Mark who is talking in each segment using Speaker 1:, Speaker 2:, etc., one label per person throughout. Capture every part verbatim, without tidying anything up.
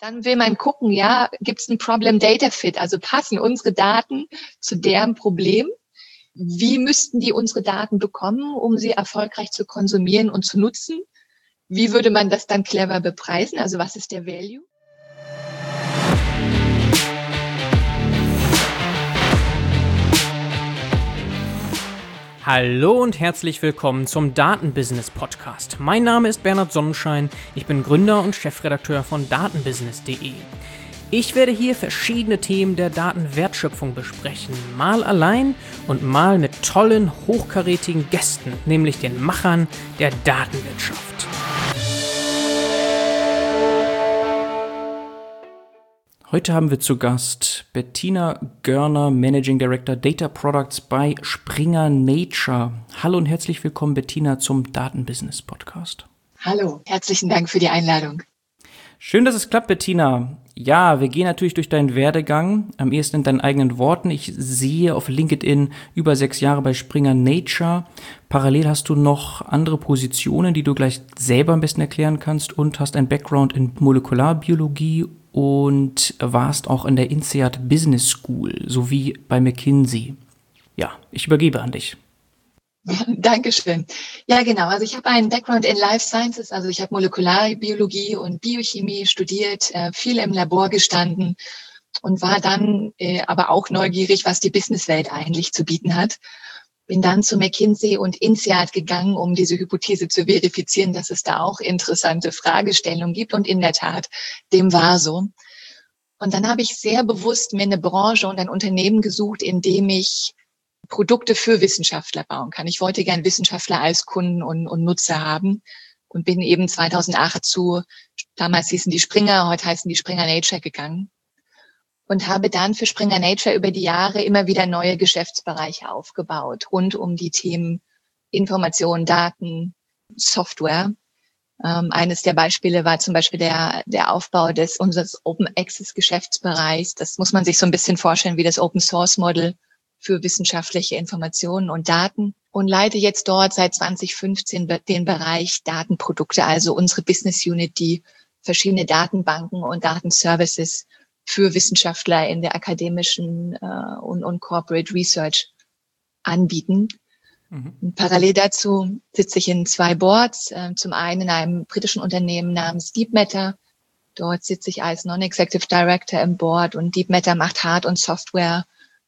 Speaker 1: Dann will man gucken, ja, gibt es ein Problem Data Fit? Also passen unsere Daten zu deren Problem? Wie müssten die unsere Daten bekommen, um sie erfolgreich zu konsumieren und zu nutzen? Wie würde man das dann clever bepreisen? Also was ist der Value?
Speaker 2: Hallo und herzlich willkommen zum Datenbusiness Podcast. Mein Name ist Bernhard Sonnenschein, ich bin Gründer und Chefredakteur von datenbusiness punkt de. Ich werde hier verschiedene Themen der Datenwertschöpfung besprechen, mal allein und mal mit tollen, hochkarätigen Gästen, nämlich den Machern der Datenwirtschaft. Heute haben wir zu Gast Bettina Görner, Managing Director Data Products bei Springer Nature. Hallo und herzlich willkommen, Bettina, zum Datenbusiness Podcast.
Speaker 1: Hallo, herzlichen Dank für die Einladung.
Speaker 2: Schön, dass es klappt, Bettina. Ja, wir gehen natürlich durch deinen Werdegang, am ehesten in deinen eigenen Worten. Ich sehe auf LinkedIn über sechs Jahre bei Springer Nature. Parallel hast du noch andere Positionen, die du gleich selber am besten erklären kannst, und hast einen Background in Molekularbiologie und warst auch in der INSEAD Business School sowie bei McKinsey. Ja, ich übergebe an dich.
Speaker 1: Dankeschön. Ja, genau. Also ich habe einen Background in Life Sciences. Also ich habe Molekularbiologie und Biochemie studiert, äh, viel im Labor gestanden und war dann äh, aber auch neugierig, was die Businesswelt eigentlich zu bieten hat. Bin dann zu McKinsey und INSEAD gegangen, um diese Hypothese zu verifizieren, dass es da auch interessante Fragestellungen gibt. Und in der Tat, dem war so. Und dann habe ich sehr bewusst mir eine Branche und ein Unternehmen gesucht, in dem ich Produkte für Wissenschaftler bauen kann. Ich wollte gern Wissenschaftler als Kunden und, und Nutzer haben und bin eben zweitausendacht zu, damals hießen die Springer, heute heißen die Springer Nature gegangen. Und habe dann für Springer Nature über die Jahre immer wieder neue Geschäftsbereiche aufgebaut, rund um die Themen Information, Daten, Software. Ähm, eines der Beispiele war zum Beispiel der, der Aufbau des unseres Open Access Geschäftsbereichs. Das muss man sich so ein bisschen vorstellen wie das Open Source Model für wissenschaftliche Informationen und Daten, und leite jetzt dort seit zwanzig fünfzehn den Bereich Datenprodukte, also unsere Business Unit, die verschiedene Datenbanken und Datenservices für Wissenschaftler in der akademischen äh, und, und Corporate Research anbieten. Mhm. Parallel dazu sitze ich in zwei Boards, äh, zum einen in einem britischen Unternehmen namens Deep Matter. Dort sitze ich als Non-Executive Director im Board, und Deep Matter macht Hard- und Software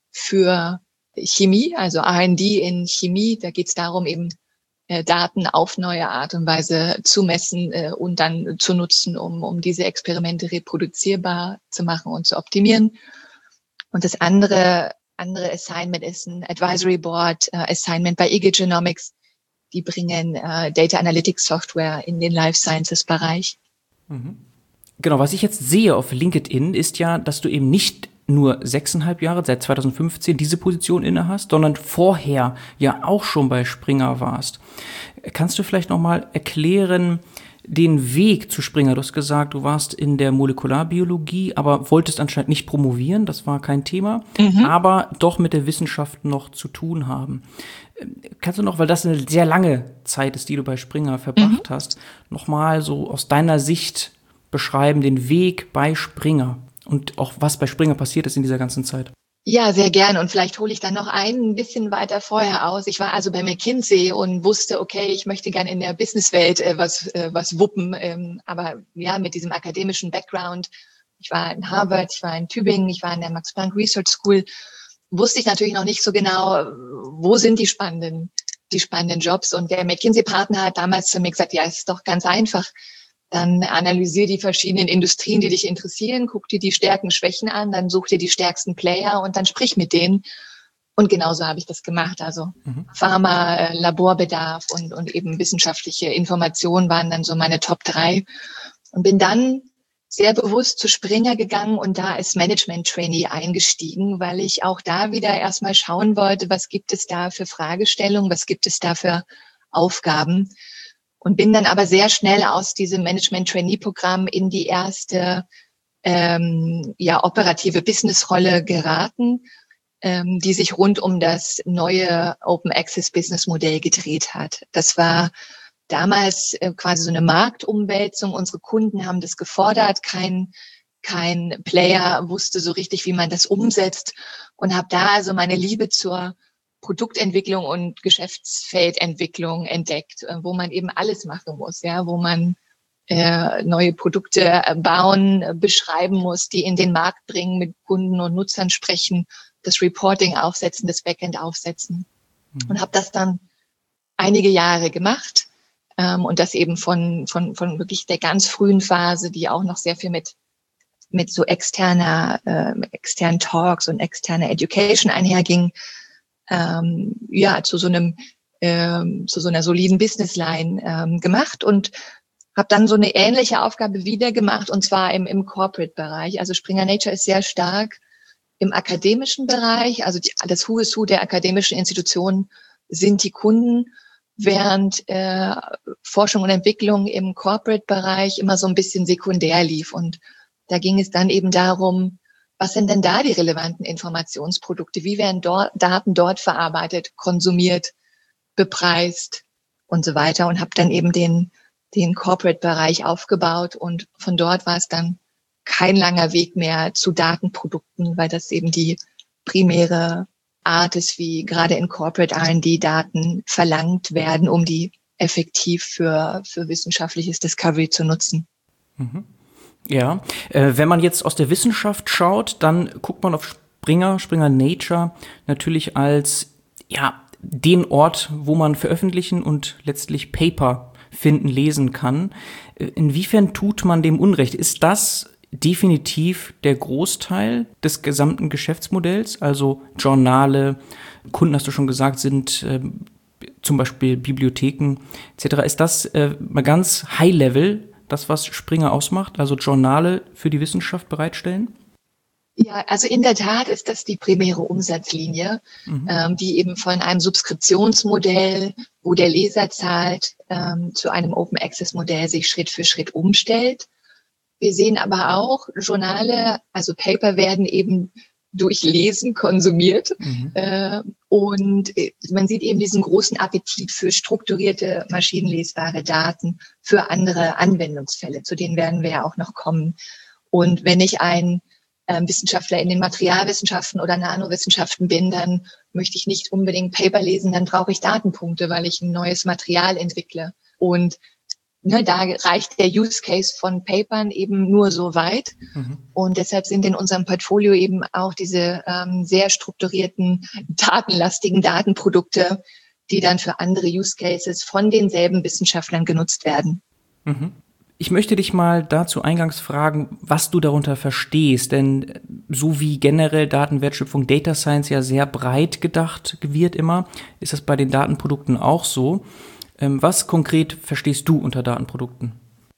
Speaker 1: für Chemie, also R and D in Chemie. Da geht es darum, eben äh, Daten auf neue Art und Weise zu messen äh, und dann zu nutzen, um, um diese Experimente reproduzierbar zu machen und zu optimieren. Und das andere, andere Assignment ist ein Advisory Board äh, Assignment bei I G E Genomics. Die bringen äh, Data Analytics Software in den Life Sciences Bereich.
Speaker 2: Mhm. Genau, was ich jetzt sehe auf LinkedIn ist ja, dass du eben nicht nur sechseinhalb Jahre, seit zweitausendfünfzehn, diese Position inne hast, sondern vorher ja auch schon bei Springer warst. Kannst du vielleicht nochmal erklären, den Weg zu Springer? Du hast gesagt, du warst in der Molekularbiologie, aber wolltest anscheinend nicht promovieren, das war kein Thema, mhm. aber doch mit der Wissenschaft noch zu tun haben. Kannst du noch, weil das eine sehr lange Zeit ist, die du bei Springer verbracht mhm. hast, nochmal so aus deiner Sicht beschreiben, den Weg bei Springer? Und auch was bei Springer passiert ist in dieser ganzen Zeit.
Speaker 1: Ja, sehr gern. Und vielleicht hole ich dann noch ein bisschen weiter vorher aus. Ich war also bei McKinsey und wusste, okay, ich möchte gerne in der Businesswelt äh, was äh, was wuppen. Ähm, aber ja, mit diesem akademischen Background. Ich war in Harvard, ich war in Tübingen, ich war in der Max Planck Research School. Wusste ich natürlich noch nicht so genau, wo sind die spannenden, die spannenden Jobs. Und der McKinsey-Partner hat damals zu mir gesagt, ja, es ist doch ganz einfach. Dann analysier die verschiedenen Industrien, die dich interessieren, guck dir die Stärken, Schwächen an, dann such dir die stärksten Player und dann sprich mit denen. Und genauso habe ich das gemacht. Also mhm. Pharma, Laborbedarf und, und eben wissenschaftliche Informationen waren dann so meine Top drei. Und bin dann sehr bewusst zu Springer gegangen und da als Management-Trainee eingestiegen, weil ich auch da wieder erstmal schauen wollte, was gibt es da für Fragestellungen, was gibt es da für Aufgaben. Und bin dann aber sehr schnell aus diesem Management-Trainee-Programm in die erste ähm, ja operative Business-Rolle geraten, ähm, die sich rund um das neue Open-Access-Business-Modell gedreht hat. Das war damals äh, quasi so eine Marktumwälzung. Unsere Kunden haben das gefordert, kein kein Player wusste so richtig, wie man das umsetzt und habe da also meine Liebe zur Produktentwicklung und Geschäftsfeldentwicklung entdeckt, wo man eben alles machen muss, ja, wo man äh, neue Produkte bauen, beschreiben muss, die in den Markt bringen, mit Kunden und Nutzern sprechen, das Reporting aufsetzen, das Backend aufsetzen. Mhm. Und habe das dann einige Jahre gemacht ähm, und das eben von von von wirklich der ganz frühen Phase, die auch noch sehr viel mit mit so externer äh, externen Talks und externer Education einherging, ähm, ja, zu so einem ähm, zu so einer soliden Businessline ähm, gemacht und habe dann so eine ähnliche Aufgabe wieder gemacht, und zwar im im Corporate-Bereich. Also Springer Nature ist sehr stark im akademischen Bereich, also die, das Who is Who der akademischen Institutionen sind die Kunden, während äh, Forschung und Entwicklung im Corporate-Bereich immer so ein bisschen sekundär lief. Und da ging es dann eben darum, was sind denn da die relevanten Informationsprodukte? Wie werden dort, Daten dort verarbeitet, konsumiert, bepreist und so weiter? Und habe dann eben den, den Corporate-Bereich aufgebaut. Und von dort war es dann kein langer Weg mehr zu Datenprodukten, weil das eben die primäre Art ist, wie gerade in Corporate R and D Daten verlangt werden, um die effektiv für, für wissenschaftliches Discovery zu nutzen.
Speaker 2: Mhm. Ja, äh, wenn man jetzt aus der Wissenschaft schaut, dann guckt man auf Springer, Springer Nature natürlich als ja den Ort, wo man veröffentlichen und letztlich Paper finden, lesen kann. Inwiefern tut man dem Unrecht? Ist das definitiv der Großteil des gesamten Geschäftsmodells? Also Journale, Kunden, hast du schon gesagt, sind äh, zum Beispiel Bibliotheken et cetera. Ist das äh, mal ganz High-Level das, was Springer ausmacht, also Journale für die Wissenschaft bereitstellen?
Speaker 1: Ja, also in der Tat ist das die primäre Umsatzlinie, mhm. ähm, die eben von einem Subskriptionsmodell, wo der Leser zahlt, ähm, zu einem Open-Access-Modell sich Schritt für Schritt umstellt. Wir sehen aber auch, Journale, also Paper werden eben durch Lesen konsumiert. Mhm. Äh, und man sieht eben diesen großen Appetit für strukturierte, maschinenlesbare Daten, für andere Anwendungsfälle, zu denen werden wir ja auch noch kommen. Und wenn ich ein äh, Wissenschaftler in den Materialwissenschaften oder Nanowissenschaften bin, dann möchte ich nicht unbedingt Paper lesen, dann brauche ich Datenpunkte, weil ich ein neues Material entwickle. Und Ne, da reicht der Use Case von Papern eben nur so weit. Mhm. Und deshalb sind in unserem Portfolio eben auch diese ähm, sehr strukturierten, datenlastigen Datenprodukte, die dann für andere Use Cases von denselben Wissenschaftlern genutzt werden.
Speaker 2: Mhm. Ich möchte dich mal dazu eingangs fragen, was du darunter verstehst, denn so wie generell Datenwertschöpfung, Data Science ja sehr breit gedacht wird immer, ist das bei den Datenprodukten auch so. Was konkret verstehst du unter Datenprodukten?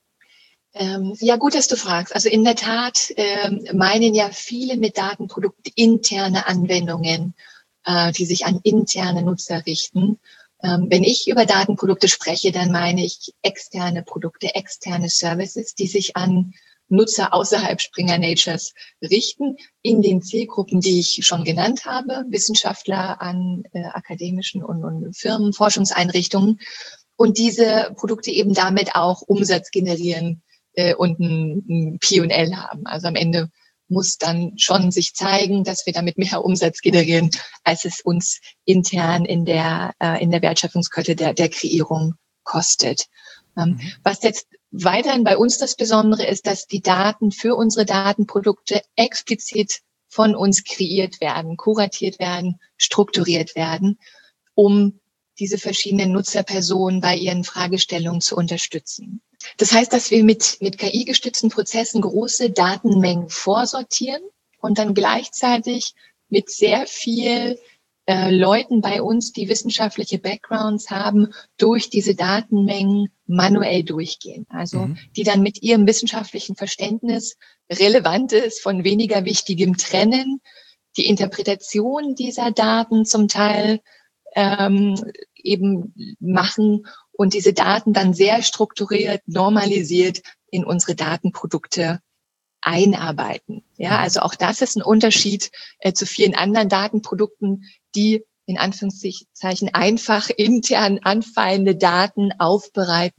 Speaker 1: Ähm, ja, gut, dass du fragst. Also in der Tat ähm, meinen ja viele mit Datenprodukten interne Anwendungen, äh, die sich an interne Nutzer richten. Ähm, wenn ich über Datenprodukte spreche, dann meine ich externe Produkte, externe Services, die sich an Nutzer außerhalb Springer Natures richten, in den Zielgruppen, die ich schon genannt habe, Wissenschaftler an äh, akademischen und, und Firmen, Forschungseinrichtungen, und diese Produkte eben damit auch Umsatz generieren äh, und ein, ein P und L haben. Also am Ende muss dann schon sich zeigen, dass wir damit mehr Umsatz generieren, als es uns intern in der äh, in der Wertschöpfungskette der, der Kreierung kostet. Ähm, mhm. Was jetzt weiterhin bei uns das Besondere ist, dass die Daten für unsere Datenprodukte explizit von uns kreiert werden, kuratiert werden, strukturiert werden, um diese verschiedenen Nutzerpersonen bei ihren Fragestellungen zu unterstützen. Das heißt, dass wir mit, mit K I-gestützten Prozessen große Datenmengen vorsortieren und dann gleichzeitig mit sehr viel äh, Leuten bei uns, die wissenschaftliche Backgrounds haben, durch diese Datenmengen manuell durchgehen. Also mhm. die dann mit ihrem wissenschaftlichen Verständnis Relevantes von weniger Wichtigem trennen, die Interpretation dieser Daten zum Teil ähm, eben machen und diese Daten dann sehr strukturiert, normalisiert in unsere Datenprodukte einarbeiten. Ja, also auch das ist ein Unterschied äh, zu vielen anderen Datenprodukten, die in Anführungszeichen einfach intern anfallende Daten aufbereiten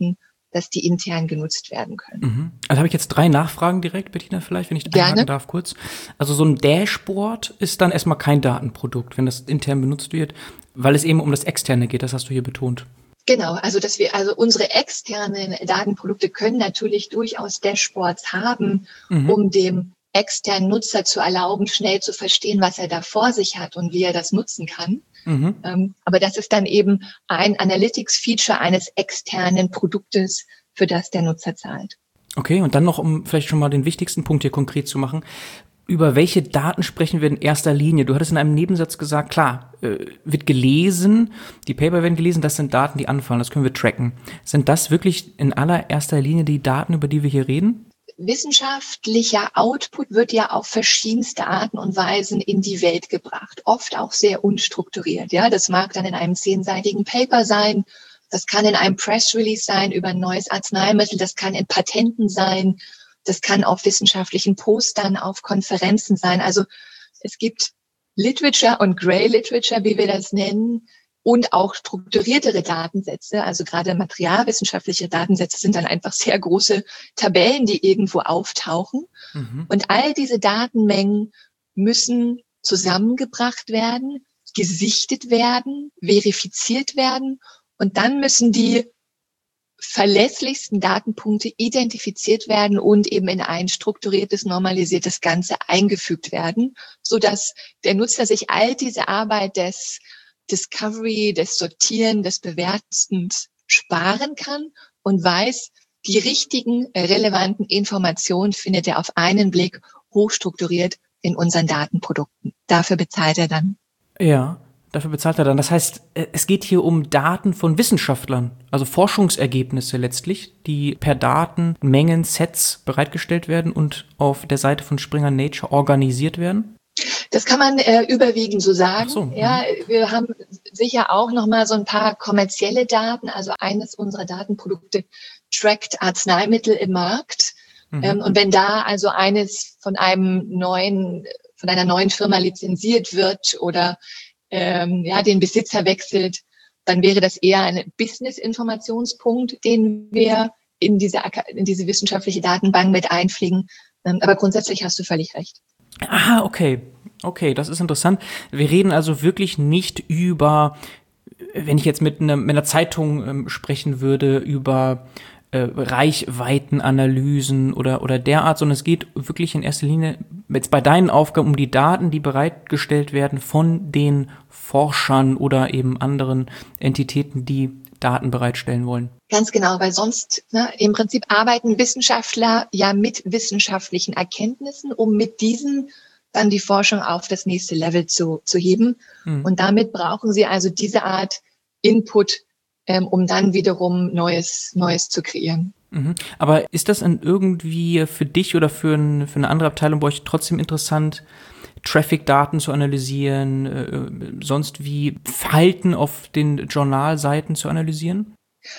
Speaker 1: dass die intern genutzt werden können.
Speaker 2: Mhm. Also habe ich jetzt drei Nachfragen direkt, Bettina, vielleicht, wenn ich einhaken darf kurz. Also so ein Dashboard ist dann erstmal kein Datenprodukt, wenn das intern benutzt wird, weil es eben um das Externe geht, das hast du hier betont.
Speaker 1: Genau, also dass wir, also unsere externen Datenprodukte können natürlich durchaus Dashboards haben, mhm. um dem externen Nutzer zu erlauben, schnell zu verstehen, was er da vor sich hat und wie er das nutzen kann. Mhm. Ähm, aber das ist dann eben ein Analytics-Feature eines externen Produktes, für das der Nutzer zahlt.
Speaker 2: Okay, und dann noch, um vielleicht schon mal den wichtigsten Punkt hier konkret zu machen. Über welche Daten sprechen wir in erster Linie? Du hattest in einem Nebensatz gesagt, klar, äh, wird gelesen, die Paper werden gelesen, das sind Daten, die anfallen, das können wir tracken. Sind das wirklich in allererster Linie die Daten, über die wir hier reden?
Speaker 1: Wissenschaftlicher Output wird ja auf verschiedenste Arten und Weisen in die Welt gebracht, oft auch sehr unstrukturiert. Ja, das mag dann in einem zehnseitigen Paper sein, das kann in einem Press Release sein über ein neues Arzneimittel, das kann in Patenten sein, das kann auf wissenschaftlichen Postern, auf Konferenzen sein. Also es gibt Literature und Grey Literature, wie wir das nennen, und auch strukturiertere Datensätze. Also gerade materialwissenschaftliche Datensätze sind dann einfach sehr große Tabellen, die irgendwo auftauchen. Mhm. Und all diese Datenmengen müssen zusammengebracht werden, gesichtet werden, verifiziert werden. Und dann müssen die verlässlichsten Datenpunkte identifiziert werden und eben in ein strukturiertes, normalisiertes Ganze eingefügt werden, so dass der Nutzer sich all diese Arbeit des Discovery, des Sortieren, des Bewertens sparen kann und weiß, die richtigen, relevanten Informationen findet er auf einen Blick hochstrukturiert in unseren Datenprodukten. Dafür bezahlt er dann.
Speaker 2: Ja. Dafür bezahlt er dann. Das heißt, es geht hier um Daten von Wissenschaftlern, also Forschungsergebnisse letztlich, die per Datenmengen, Sets bereitgestellt werden und auf der Seite von Springer Nature organisiert werden?
Speaker 1: Das kann man äh, überwiegend so sagen. Ach so, ja, wir haben sicher auch noch mal so ein paar kommerzielle Daten. Also eines unserer Datenprodukte trackt Arzneimittel im Markt. Mhm. Ähm, und wenn da also eines von einem neuen, von einer neuen Firma lizenziert wird oder ähm, ja, den Besitzer wechselt, dann wäre das eher ein Business-Informationspunkt, den wir in diese, in diese wissenschaftliche Datenbank mit einfliegen. Ähm, aber grundsätzlich hast du völlig recht.
Speaker 2: Ah, okay. Okay, das ist interessant. Wir reden also wirklich nicht über, wenn ich jetzt mit, einer, mit einer Zeitung ähm, sprechen würde, über äh, Reichweitenanalysen oder, oder derart, sondern es geht wirklich in erster Linie jetzt bei deinen Aufgaben um die Daten, die bereitgestellt werden von den Forschern oder eben anderen Entitäten, die Daten bereitstellen wollen.
Speaker 1: Ganz genau, weil sonst ne, im Prinzip arbeiten Wissenschaftler ja mit wissenschaftlichen Erkenntnissen, um mit diesen dann die Forschung auf das nächste Level zu, zu heben. Mhm. Und damit brauchen sie also diese Art Input, ähm, um dann wiederum Neues, Neues zu kreieren.
Speaker 2: Mhm. Aber ist das dann irgendwie für dich oder für, ein, für eine andere Abteilung bei euch trotzdem interessant, Traffic-Daten zu analysieren, äh, sonst wie Verhalten auf den Journalseiten zu analysieren?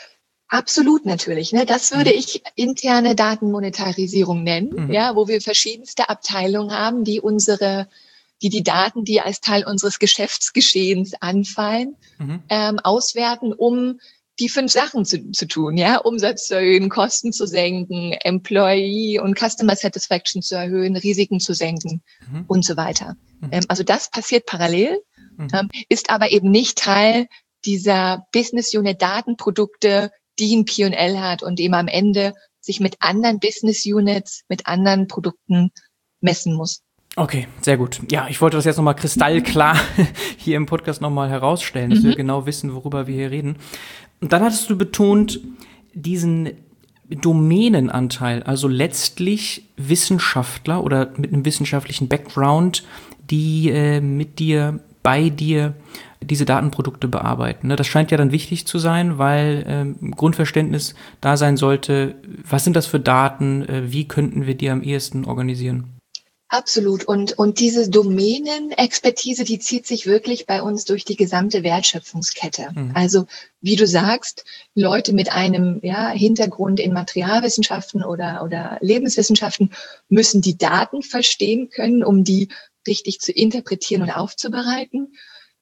Speaker 1: Absolut natürlich. Ne? Das würde ich interne Datenmonetarisierung nennen, mhm. ja, wo wir verschiedenste Abteilungen haben, die unsere, die die Daten, die als Teil unseres Geschäftsgeschehens anfallen, mhm. ähm, auswerten, um die fünf Sachen zu, zu tun, ja, Umsatz zu erhöhen, Kosten zu senken, Employee und Customer Satisfaction zu erhöhen, Risiken zu senken mhm. und so weiter. Mhm. Ähm, also das passiert parallel, mhm. ähm, ist aber eben nicht Teil dieser Business Unit Datenprodukte, die ein P und L hat und eben am Ende sich mit anderen Business Units, mit anderen Produkten messen muss.
Speaker 2: Okay, sehr gut. Ja, ich wollte das jetzt nochmal kristallklar hier im Podcast nochmal herausstellen, dass mhm. wir genau wissen, worüber wir hier reden. Und dann hattest du betont, diesen Domänenanteil, also letztlich Wissenschaftler oder mit einem wissenschaftlichen Background, die äh, mit dir, bei dir diese Datenprodukte bearbeiten. Das scheint ja dann wichtig zu sein, weil ähm, Grundverständnis da sein sollte, was sind das für Daten, äh, wie könnten wir die am ehesten organisieren?
Speaker 1: Absolut. Und, und diese Domänenexpertise, die zieht sich wirklich bei uns durch die gesamte Wertschöpfungskette. Mhm. Also, wie du sagst, Leute mit einem ja, Hintergrund in Materialwissenschaften oder, oder Lebenswissenschaften müssen die Daten verstehen können, um die richtig zu interpretieren und aufzubereiten.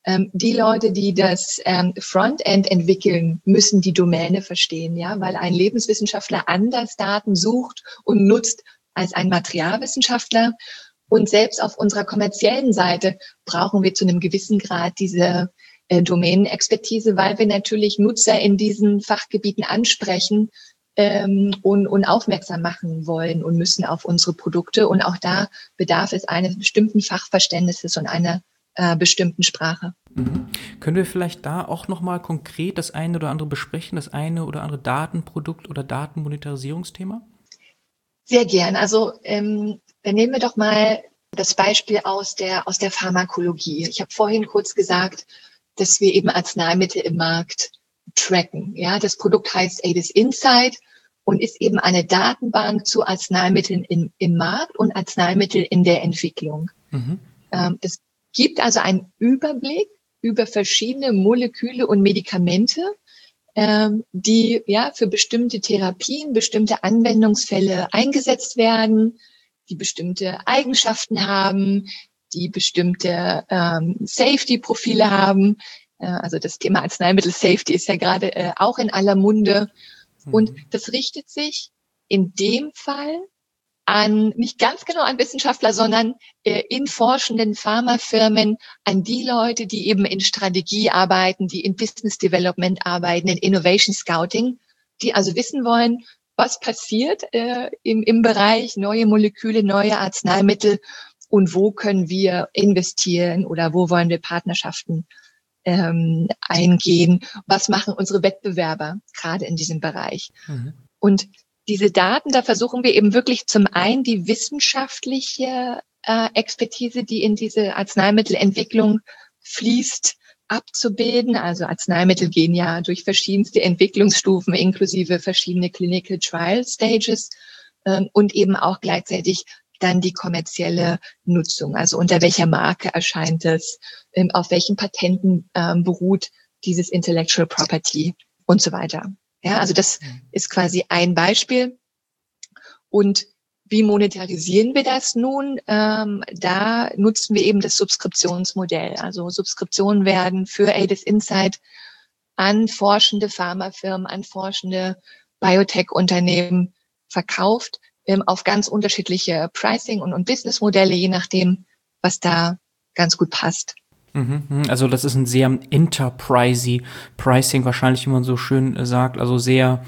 Speaker 1: Ähm, die Leute, die das ähm, Frontend entwickeln, müssen die Domäne verstehen, ja, weil ein Lebenswissenschaftler anders Daten sucht und nutzt als ein Materialwissenschaftler. Und selbst auf unserer kommerziellen Seite brauchen wir zu einem gewissen Grad diese äh, Domänenexpertise, weil wir natürlich Nutzer in diesen Fachgebieten ansprechen ähm, und, und aufmerksam machen wollen und müssen auf unsere Produkte. Und auch da bedarf es eines bestimmten Fachverständnisses und einer äh, bestimmten Sprache.
Speaker 2: Mhm. Können wir vielleicht da auch nochmal konkret das eine oder andere besprechen, das eine oder andere Datenprodukt oder Datenmonetarisierungsthema?
Speaker 1: Sehr gern. Also ähm, dann nehmen wir doch mal das Beispiel aus der aus der Pharmakologie. Ich habe vorhin kurz gesagt, dass wir eben Arzneimittel im Markt tracken. Ja, das Produkt heißt Aedes Insight und ist eben eine Datenbank zu Arzneimitteln in, im Markt und Arzneimittel in der Entwicklung. Mhm. Ähm, das gibt also einen Überblick über verschiedene Moleküle und Medikamente, ähm, die ja für bestimmte Therapien, bestimmte Anwendungsfälle eingesetzt werden, die bestimmte Eigenschaften haben, die bestimmte ähm, Safety-Profile haben. Äh, also das Thema Arzneimittel-Safety ist ja gerade äh, auch in aller Munde. Mhm. Und das richtet sich in dem Fall an, nicht ganz genau an Wissenschaftler, sondern äh, in forschenden Pharmafirmen, an die Leute, die eben in Strategie arbeiten, die in Business Development arbeiten, in Innovation Scouting, die also wissen wollen, was passiert äh, im, im Bereich neue Moleküle, neue Arzneimittel und wo können wir investieren oder wo wollen wir Partnerschaften ähm, eingehen, was machen unsere Wettbewerber gerade in diesem Bereich. Mhm. Und diese Daten, da versuchen wir eben wirklich zum einen die wissenschaftliche äh, Expertise, die in diese Arzneimittelentwicklung fließt, abzubilden. Also Arzneimittel gehen ja durch verschiedenste Entwicklungsstufen inklusive verschiedene Clinical Trial Stages ähm, und eben auch gleichzeitig dann die kommerzielle Nutzung. Also unter welcher Marke erscheint es, ähm, auf welchen Patenten ähm, beruht dieses Intellectual Property und so weiter. Ja, also das ist quasi ein Beispiel. Und wie monetarisieren wir das nun? Ähm, da nutzen wir eben das Subskriptionsmodell. Also Subskriptionen werden für Aedes Insight an forschende Pharmafirmen, an forschende Biotech-Unternehmen verkauft, ähm, auf ganz unterschiedliche Pricing- und, und Businessmodelle, je nachdem, was da ganz gut passt.
Speaker 2: Also das ist ein sehr enterprisey Pricing, wahrscheinlich, wie man so schön sagt, also sehr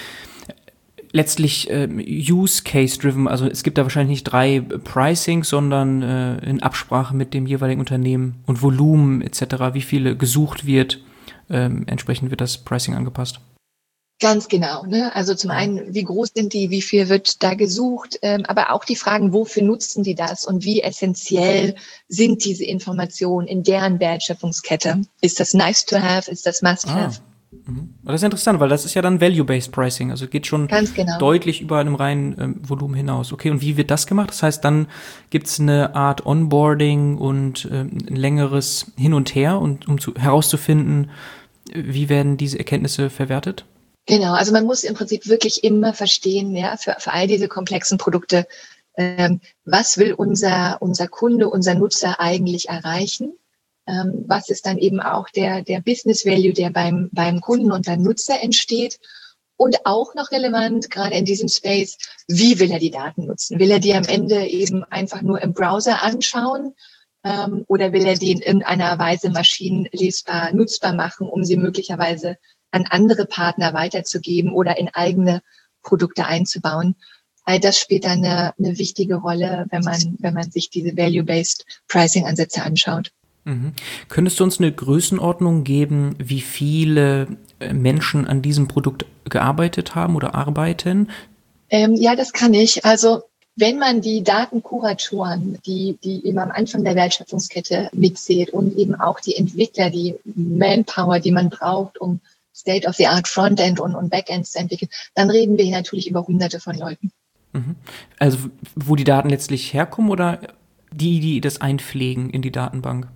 Speaker 2: letztlich äh, Use-Case-driven. Also es gibt da wahrscheinlich nicht drei Pricings, sondern äh, in Absprache mit dem jeweiligen Unternehmen und Volumen et cetera, wie viele gesucht wird, äh, entsprechend wird das Pricing angepasst.
Speaker 1: Ganz genau. Ne? Also zum einen, wie groß sind die, wie viel wird da gesucht, ähm, aber auch die Fragen, wofür nutzen die das und wie essentiell sind diese Informationen in deren Wertschöpfungskette? Ist das nice to have? Ist das must have?
Speaker 2: Ah. Mhm. Das ist interessant, weil das ist ja dann Value-Based Pricing, also geht schon genau. deutlich über einem reinen ähm, Volumen hinaus. Okay, und wie wird das gemacht? Das heißt, dann gibt es eine Art Onboarding und ähm, ein längeres Hin und Her, und um zu, herauszufinden, wie werden diese Erkenntnisse verwertet?
Speaker 1: Genau, also man muss im Prinzip wirklich immer verstehen, ja, für, für all diese komplexen Produkte, ähm, was will unser, unser Kunde, unser Nutzer eigentlich erreichen? Ähm, was ist dann eben auch der, der Business Value, der beim, beim Kunden und beim Nutzer entsteht? Und auch noch relevant, gerade in diesem Space, wie will er die Daten nutzen? Will er die am Ende eben einfach nur im Browser anschauen? Ähm, oder will er die in irgendeiner Weise maschinenlesbar, nutzbar machen, um sie möglicherweise an andere Partner weiterzugeben oder in eigene Produkte einzubauen? All das spielt dann eine, eine wichtige Rolle, wenn man, wenn man sich diese Value-Based Pricing-Ansätze anschaut.
Speaker 2: Mhm. Könntest du uns eine Größenordnung geben, wie viele Menschen an diesem Produkt gearbeitet haben oder arbeiten?
Speaker 1: Ähm, ja, das kann ich. Also wenn man die Datenkuratoren, die, die eben am Anfang der Wertschöpfungskette mitzählt und eben auch die Entwickler, die Manpower, die man braucht, um State-of-the-Art Frontend und, und Backends zu entwickeln, dann reden wir hier natürlich über Hunderte von Leuten.
Speaker 2: Mhm. Also wo die Daten letztlich herkommen oder die, die das einpflegen in die Datenbank?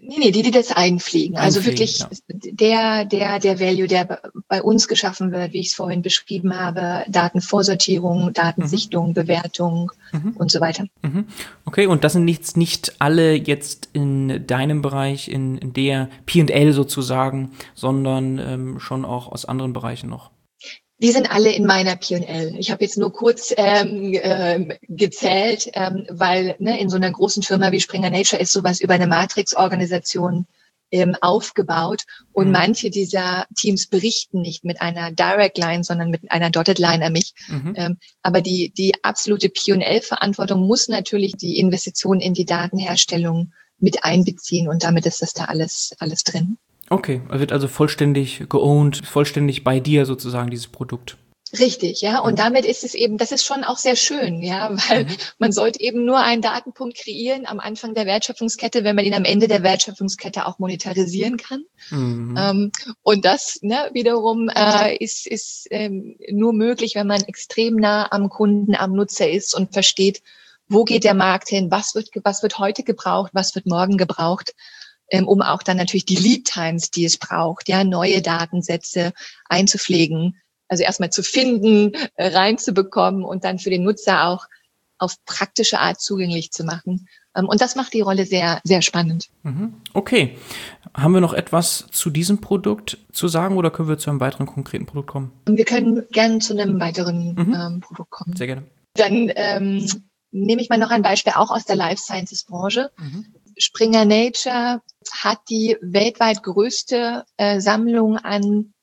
Speaker 1: Nee, nee, die, die das einfliegen. Also
Speaker 2: Einfliegen,
Speaker 1: wirklich
Speaker 2: ja.
Speaker 1: der, der, der Value, der bei uns geschaffen wird, wie ich es vorhin beschrieben habe, Datenvorsortierung,
Speaker 2: Mhm.
Speaker 1: Datensichtung, Bewertung
Speaker 2: Mhm.
Speaker 1: und so weiter.
Speaker 2: Mhm. Okay, und das sind nicht, nicht alle jetzt in deinem Bereich, in, in der P und L sozusagen, sondern ähm, schon auch aus anderen Bereichen noch.
Speaker 1: Die sind alle in meiner P und L. Ich habe jetzt nur kurz ähm, äh, gezählt, ähm, weil ne, in so einer großen Firma wie Springer Nature ist sowas über eine Matrix-Organisation ähm, aufgebaut. Und
Speaker 2: Mhm.
Speaker 1: manche dieser Teams berichten nicht mit einer Direct Line, sondern mit einer Dotted Line an mich.
Speaker 2: Mhm.
Speaker 1: Ähm, aber die, die absolute P und L-Verantwortung muss natürlich die Investition in die Datenherstellung mit einbeziehen. Und damit ist das da alles, alles drin.
Speaker 2: Okay, wird also vollständig geowned, vollständig bei dir sozusagen, dieses Produkt.
Speaker 1: Richtig, ja. Und
Speaker 2: Mhm.
Speaker 1: damit ist es eben, das ist schon auch sehr schön, ja, weil
Speaker 2: Mhm.
Speaker 1: man sollte eben nur einen Datenpunkt kreieren am Anfang der Wertschöpfungskette, wenn man ihn am Ende der Wertschöpfungskette auch monetarisieren kann.
Speaker 2: Mhm.
Speaker 1: Ähm, und das ne, wiederum äh, ist, ist ähm, nur möglich, wenn man extrem nah am Kunden, am Nutzer ist und versteht, wo geht der Markt hin, was wird, was wird heute gebraucht, was wird morgen gebraucht, ähm, um auch dann natürlich die Lead Times, die es braucht, ja, neue Datensätze einzupflegen. Also erstmal zu finden, äh, reinzubekommen und dann für den Nutzer auch auf praktische Art zugänglich zu machen. Ähm, und das macht die Rolle sehr, sehr spannend.
Speaker 2: Mhm. Okay. Haben wir noch etwas zu diesem Produkt zu sagen oder können wir zu einem weiteren konkreten Produkt kommen?
Speaker 1: Wir können gerne zu einem weiteren
Speaker 2: Mhm.
Speaker 1: ähm, Produkt kommen.
Speaker 2: Sehr gerne.
Speaker 1: Dann ähm, nehme ich mal noch ein Beispiel auch aus der Life Sciences Branche.
Speaker 2: Mhm.
Speaker 1: Springer Nature hat die weltweit größte äh, Sammlung an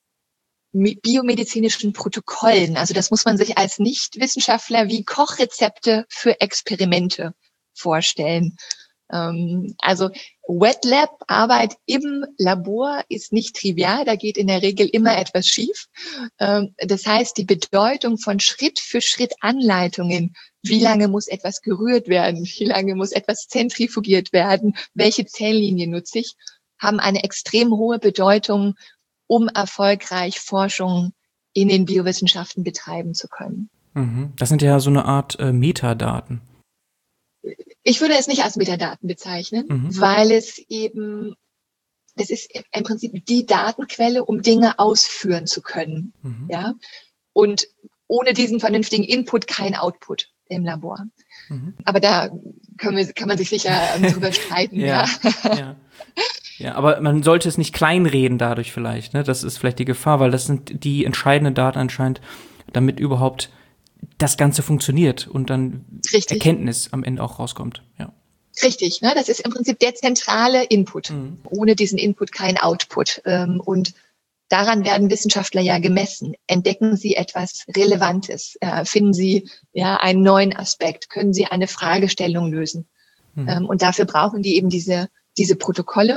Speaker 1: biomedizinischen Protokollen. Also das muss man sich als Nichtwissenschaftler wie Kochrezepte für Experimente vorstellen. Ähm, also Wet Lab Arbeit im Labor ist nicht trivial. Da geht in der Regel immer etwas schief. Ähm, das heißt, die Bedeutung von Schritt für Schritt Anleitungen, wie lange muss etwas gerührt werden, wie lange muss etwas zentrifugiert werden, welche Zelllinie nutze ich, haben eine extrem hohe Bedeutung, um erfolgreich Forschung in den Biowissenschaften betreiben zu können.
Speaker 2: Mhm. Das sind ja so eine Art äh, Metadaten.
Speaker 1: Ich würde es nicht als Metadaten bezeichnen,
Speaker 2: Mhm.
Speaker 1: weil es eben, das ist im Prinzip die Datenquelle, um Dinge ausführen zu können.
Speaker 2: Mhm.
Speaker 1: Ja? Und ohne diesen vernünftigen Input kein Output im Labor.
Speaker 2: Mhm.
Speaker 1: Aber da können wir, kann man sich sicher drüber streiten.
Speaker 2: ja,
Speaker 1: ja.
Speaker 2: ja. Ja, aber man sollte es nicht kleinreden dadurch vielleicht, ne? Das ist vielleicht die Gefahr, weil das sind die entscheidenden Daten anscheinend, damit überhaupt das Ganze funktioniert und dann
Speaker 1: Richtig.
Speaker 2: Erkenntnis am Ende auch rauskommt. Ja.
Speaker 1: Richtig, ne? Das ist im Prinzip der zentrale Input.
Speaker 2: Mhm.
Speaker 1: Ohne diesen Input kein Output. Und daran werden Wissenschaftler ja gemessen. Entdecken sie etwas Relevantes? Finden sie ja einen neuen Aspekt? Können sie eine Fragestellung lösen? Mhm. Und dafür brauchen die eben diese, diese Protokolle.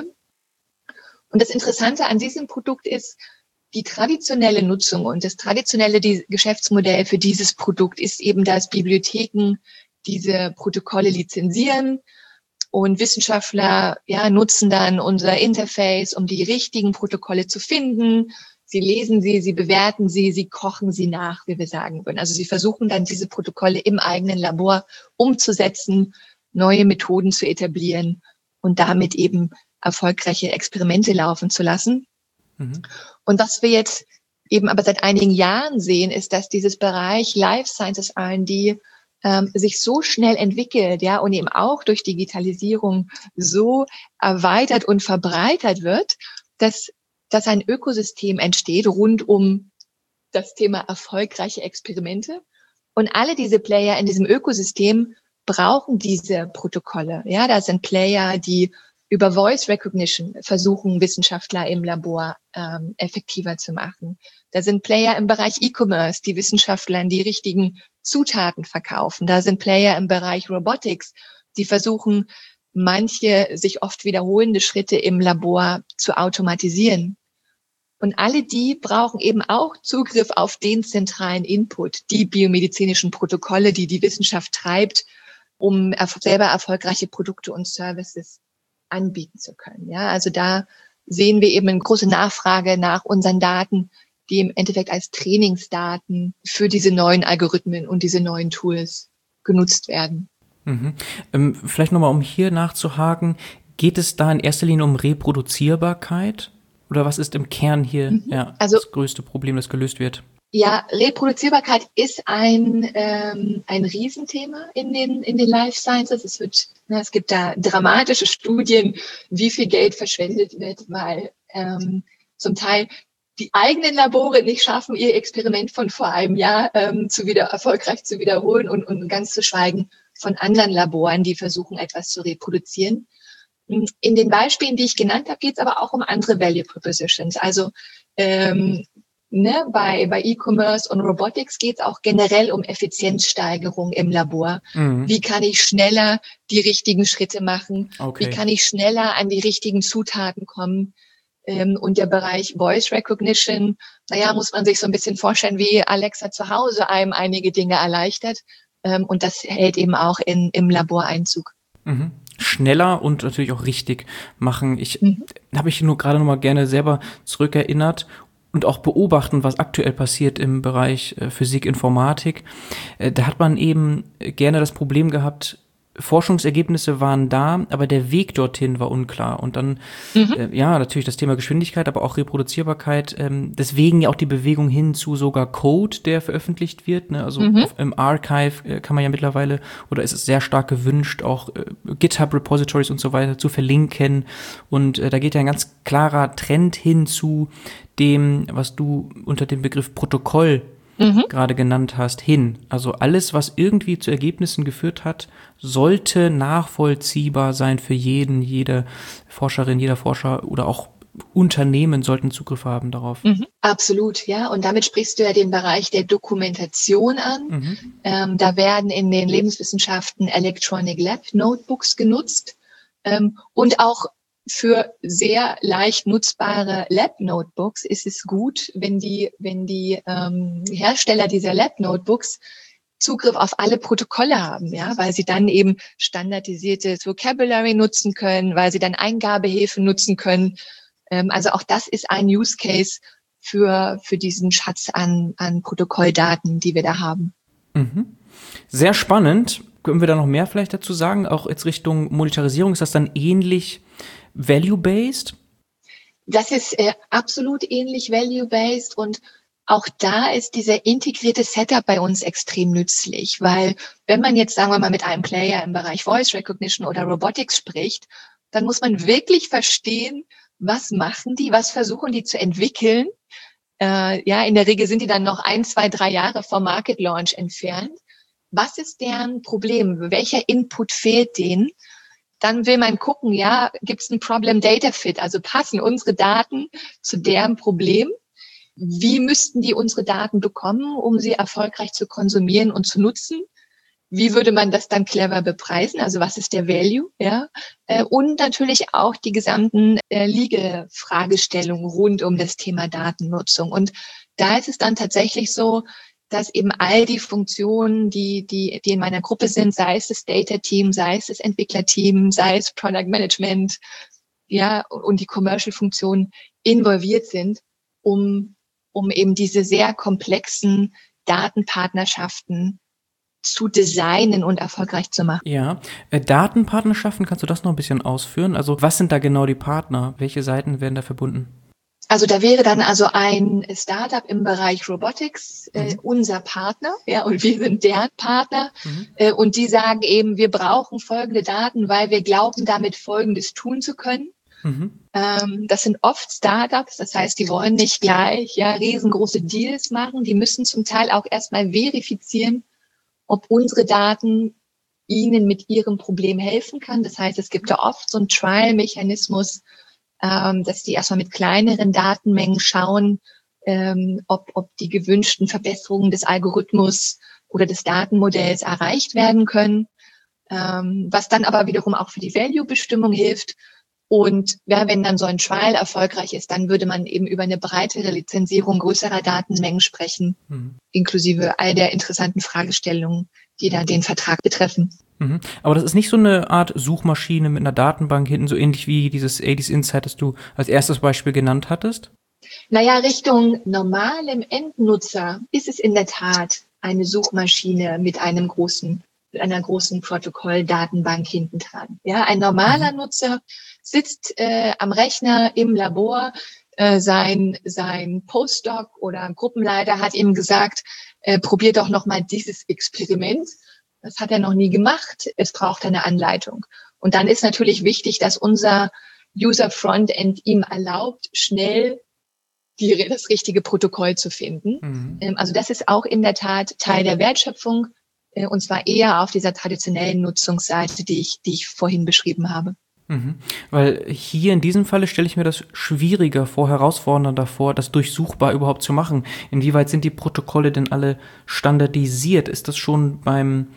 Speaker 1: Und das Interessante an diesem Produkt ist, die traditionelle Nutzung und das traditionelle Geschäftsmodell für dieses Produkt ist eben, dass Bibliotheken diese Protokolle lizenzieren und Wissenschaftler ja, nutzen dann unser Interface, um die richtigen Protokolle zu finden. Sie lesen sie, sie bewerten sie, sie kochen sie nach, wie wir sagen würden. Also sie versuchen dann diese Protokolle im eigenen Labor umzusetzen, neue Methoden zu etablieren und damit eben erfolgreiche Experimente laufen zu lassen. Mhm. Und was wir jetzt eben aber seit einigen Jahren sehen, ist, dass dieses Bereich Life Sciences R and D ähm, sich so schnell entwickelt, ja, und eben auch durch Digitalisierung so erweitert und verbreitert wird, dass, dass ein Ökosystem entsteht rund um das Thema erfolgreiche Experimente. Und alle diese Player in diesem Ökosystem brauchen diese Protokolle. Ja, da sind Player, die über Voice Recognition versuchen, Wissenschaftler im Labor ähm, effektiver zu machen. Da sind Player im Bereich E-Commerce, die Wissenschaftlern die richtigen Zutaten verkaufen. Da sind Player im Bereich Robotics, die versuchen, manche sich oft wiederholende Schritte im Labor zu automatisieren. Und alle die brauchen eben auch Zugriff auf den zentralen Input, die biomedizinischen Protokolle, die die Wissenschaft treibt, um selber erfolgreiche Produkte und Services anbieten zu können. Ja, also da sehen wir eben eine große Nachfrage nach unseren Daten, die im Endeffekt als Trainingsdaten für diese neuen Algorithmen und diese neuen Tools genutzt werden.
Speaker 2: Mhm. Ähm, vielleicht nochmal, um hier nachzuhaken, Geht es da in erster Linie um Reproduzierbarkeit? Oder was ist im Kern hier mhm. ja, also, das größte Problem, das gelöst wird?
Speaker 1: Ja, Reproduzierbarkeit ist ein, ähm, ein Riesenthema in den, in den Life Sciences. Es wird, ne, es gibt da dramatische Studien, wie viel Geld verschwendet wird, weil ähm, zum Teil die eigenen Labore nicht schaffen, ihr Experiment von vor einem Jahr ähm, zu wieder erfolgreich zu wiederholen und, und ganz zu schweigen von anderen Laboren, die versuchen, etwas zu reproduzieren. In den Beispielen, die ich genannt habe, geht es aber auch um andere Value Propositions. Also ähm, ne, bei, bei E-Commerce und Robotics geht es auch generell um Effizienzsteigerung im Labor. Mhm. Wie kann ich schneller die richtigen Schritte machen? Okay. Wie kann ich schneller an die richtigen Zutaten kommen? Ähm, und der Bereich Voice Recognition, naja, muss man sich so ein bisschen vorstellen, wie Alexa zu Hause einem einige Dinge erleichtert. Ähm, und das hält eben auch in, im Labor Einzug.
Speaker 2: Mhm. Schneller und natürlich auch richtig machen. Ich mhm. habe mich nur gerade noch mal gerne selber zurückerinnert und auch beobachten, was aktuell passiert im Bereich äh, Physik, Informatik. Äh, da hat man eben gerne das Problem gehabt, Forschungsergebnisse waren da, aber der Weg dorthin war unklar. Und dann, mhm. äh, ja, natürlich das Thema Geschwindigkeit, aber auch Reproduzierbarkeit. Ähm, deswegen ja auch die Bewegung hin zu sogar Code, der veröffentlicht wird. Ne? Also mhm. auf, im Archive äh, kann man ja mittlerweile, oder ist es sehr stark gewünscht, auch äh, GitHub-Repositories und so weiter zu verlinken. Und äh, da geht ja ein ganz klarer Trend hin zu dem, was du unter dem Begriff Protokoll Mhm. gerade genannt hast, hin. Also alles, was irgendwie zu Ergebnissen geführt hat, sollte nachvollziehbar sein für jeden, jede Forscherin, jeder Forscher oder auch Unternehmen sollten Zugriff haben darauf.
Speaker 1: Mhm. Absolut, ja. Und damit sprichst du ja den Bereich der Dokumentation an. Mhm. Ähm, da werden in den Lebenswissenschaften Electronic Lab Notebooks genutzt ähm, und auch für sehr leicht nutzbare Lab-Notebooks ist es gut, wenn die, wenn die ähm, Hersteller dieser Lab-Notebooks Zugriff auf alle Protokolle haben, ja, weil sie dann eben standardisiertes Vocabulary nutzen können, weil sie dann Eingabehilfen nutzen können. Ähm, also auch das ist ein Use Case für für diesen Schatz an an Protokolldaten, die wir da haben.
Speaker 2: Mhm. Sehr spannend. Können wir da noch mehr vielleicht dazu sagen? Auch jetzt Richtung Monetarisierung, ist das dann ähnlich value-based?
Speaker 1: Das ist äh, absolut ähnlich value-based und auch da ist dieser integrierte Setup bei uns extrem nützlich, weil wenn man jetzt, sagen wir mal, mit einem Player im Bereich Voice Recognition oder Robotics spricht, dann muss man wirklich verstehen, was machen die, was versuchen die zu entwickeln. Äh, ja, in der Regel sind die dann noch ein, zwei, drei Jahre vom Market Launch entfernt. Was ist deren Problem? Welcher Input fehlt denen? Dann will man gucken, ja, gibt es ein Problem Data Fit? Also passen unsere Daten zu deren Problem? Wie müssten die unsere Daten bekommen, um sie erfolgreich zu konsumieren und zu nutzen? Wie würde man das dann clever bepreisen? Also was ist der Value? Ja, und natürlich auch die gesamten äh, Legal-Fragestellungen rund um das Thema Datennutzung. Und da ist es dann tatsächlich so, dass eben all die Funktionen, die, die, die in meiner Gruppe sind, sei es das Data-Team, sei es das Entwicklerteam, sei es Product Management, ja, und die Commercial-Funktionen involviert sind, um, um eben diese sehr komplexen Datenpartnerschaften zu designen und erfolgreich zu machen.
Speaker 2: Ja, äh, Datenpartnerschaften, kannst du das noch ein bisschen ausführen? Also was sind da genau die Partner? Welche Seiten werden da verbunden?
Speaker 1: Also da wäre dann also ein Startup im Bereich Robotics äh, mhm. unser Partner, ja, und wir sind deren Partner. Mhm. Äh, und die sagen eben, wir brauchen folgende Daten, weil wir glauben, damit Folgendes tun zu können. Mhm. Ähm, das sind oft Startups, das heißt, die wollen nicht gleich ja riesengroße Deals machen. Die müssen zum Teil auch erstmal verifizieren, ob unsere Daten ihnen mit ihrem Problem helfen kann. Das heißt, es gibt da oft so einen Trial-Mechanismus, ähm, dass die erstmal mit kleineren Datenmengen schauen, ähm, ob, ob die gewünschten Verbesserungen des Algorithmus oder des Datenmodells erreicht werden können, ähm, was dann aber wiederum auch für die Value-Bestimmung hilft. Und ja, wenn dann so ein Trial erfolgreich ist, dann würde man eben über eine breitere Lizenzierung größerer Datenmengen sprechen, mhm. inklusive all der interessanten Fragestellungen, die dann den Vertrag betreffen.
Speaker 2: Mhm. Aber das ist nicht so eine Art Suchmaschine mit einer Datenbank hinten, so ähnlich wie dieses achtzies Insight, das du als erstes Beispiel genannt hattest?
Speaker 1: Naja, Richtung normalem Endnutzer ist es in der Tat eine Suchmaschine mit einem großen mit einer großen Protokolldatenbank hinten dran. Ja, ein normaler
Speaker 2: Mhm.
Speaker 1: Nutzer sitzt äh, am Rechner im Labor. Äh, sein sein Postdoc oder Gruppenleiter hat ihm gesagt, äh, probier doch noch mal dieses Experiment. Das hat er noch nie gemacht. Es braucht eine Anleitung. Und dann ist natürlich wichtig, dass unser User Frontend ihm erlaubt, schnell die, das richtige Protokoll zu finden.
Speaker 2: Mhm.
Speaker 1: Ähm, also das ist auch in der Tat Teil der Wertschöpfung, äh, und zwar eher auf dieser traditionellen Nutzungsseite, die ich, die ich vorhin beschrieben habe.
Speaker 2: Mhm. Weil hier in diesem Falle stelle ich mir das schwieriger vor, herausfordernder vor, das durchsuchbar überhaupt zu machen. Inwieweit sind die Protokolle denn alle standardisiert? Ist das schon beim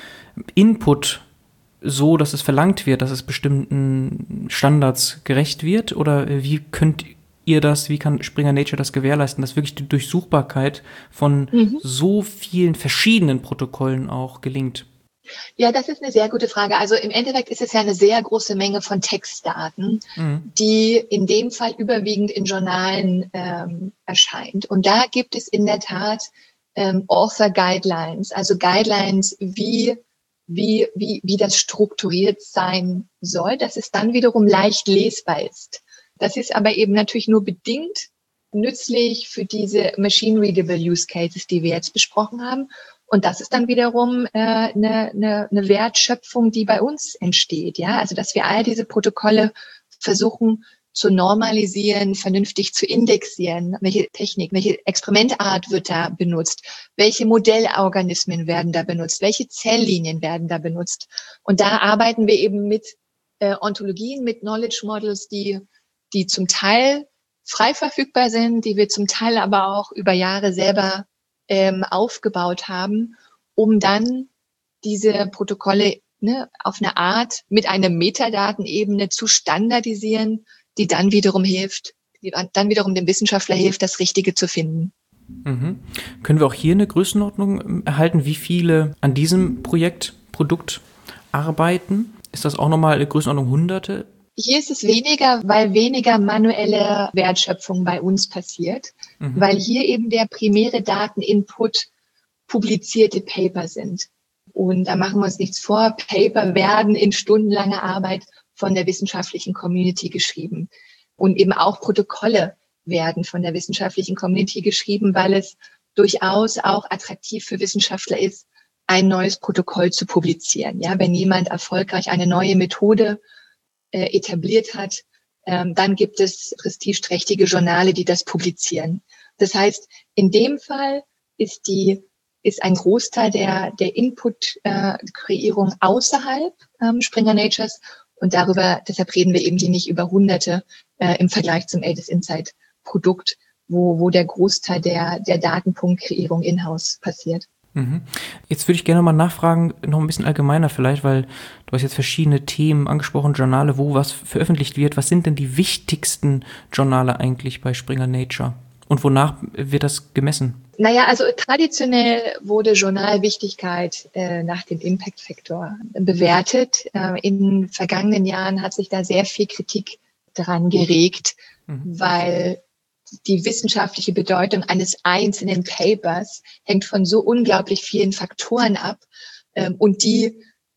Speaker 2: Input so, dass es verlangt wird, dass es bestimmten Standards gerecht wird? Oder wie könnt ihr das, wie kann Springer Nature das gewährleisten, dass wirklich die Durchsuchbarkeit von
Speaker 1: Mhm.
Speaker 2: so vielen verschiedenen Protokollen auch gelingt?
Speaker 1: Ja, das ist eine sehr gute Frage. Also im Endeffekt ist es ja eine sehr große Menge von Textdaten,
Speaker 2: Mhm.
Speaker 1: die in dem Fall überwiegend in Journalen ähm, erscheint. Und da gibt es in der Tat ähm, Author Guidelines, also Guidelines, wie wie, wie, wie das strukturiert sein soll, dass es dann wiederum leicht lesbar ist. Das ist aber eben natürlich nur bedingt nützlich für diese Machine-Readable Use Cases, die wir jetzt besprochen haben. Und das ist dann wiederum äh, eine, eine, eine Wertschöpfung, die bei uns entsteht. Ja, also dass wir all diese Protokolle versuchen zu normalisieren, vernünftig zu indexieren, welche Technik, welche Experimentart wird da benutzt, welche Modellorganismen werden da benutzt, welche Zelllinien werden da benutzt. Und da arbeiten wir eben mit äh, Ontologien, mit Knowledge Models, die, die zum Teil frei verfügbar sind, die wir zum Teil aber auch über Jahre selber ähm, aufgebaut haben, um dann diese Protokolle ne, auf eine Art mit einer Metadatenebene zu standardisieren, die dann wiederum hilft, die dann wiederum dem Wissenschaftler hilft, das Richtige zu finden.
Speaker 2: Mhm. Können wir auch hier eine Größenordnung erhalten, wie viele an diesem Projekt, Produkt arbeiten? Ist das auch nochmal eine Größenordnung Hunderte?
Speaker 1: Hier ist es weniger, weil weniger manuelle Wertschöpfung bei uns passiert,
Speaker 2: Mhm.
Speaker 1: weil hier eben der primäre Dateninput publizierte Paper sind. Und da machen wir uns nichts vor, Paper werden in stundenlanger Arbeit von der wissenschaftlichen Community geschrieben. Und eben auch Protokolle werden von der wissenschaftlichen Community geschrieben, weil es durchaus auch attraktiv für Wissenschaftler ist, ein neues Protokoll zu publizieren. Ja, wenn jemand erfolgreich eine neue Methode äh, etabliert hat, ähm, dann gibt es prestigeträchtige Journale, die das publizieren. Das heißt, in dem Fall ist die ist ein Großteil der der Input-Kreierung äh, außerhalb ähm, Springer Natures. Und darüber, deshalb reden wir eben hier nicht über Hunderte äh, im Vergleich zum Latest Insight Produkt, wo, wo der Großteil der, der Datenpunktkreierung in-house passiert.
Speaker 2: Mhm. Jetzt würde ich gerne mal nachfragen, noch ein bisschen allgemeiner vielleicht, weil du hast jetzt verschiedene Themen angesprochen, Journale, wo was veröffentlicht wird. Was sind denn die wichtigsten Journale eigentlich bei Springer Nature? Und wonach wird das gemessen?
Speaker 1: Naja, also traditionell wurde Journalwichtigkeit äh, nach dem Impact Factor bewertet. Äh, in vergangenen Jahren hat sich da sehr viel Kritik dran geregt, mhm. weil die wissenschaftliche Bedeutung eines einzelnen Papers hängt von so unglaublich vielen Faktoren ab, ähm, und die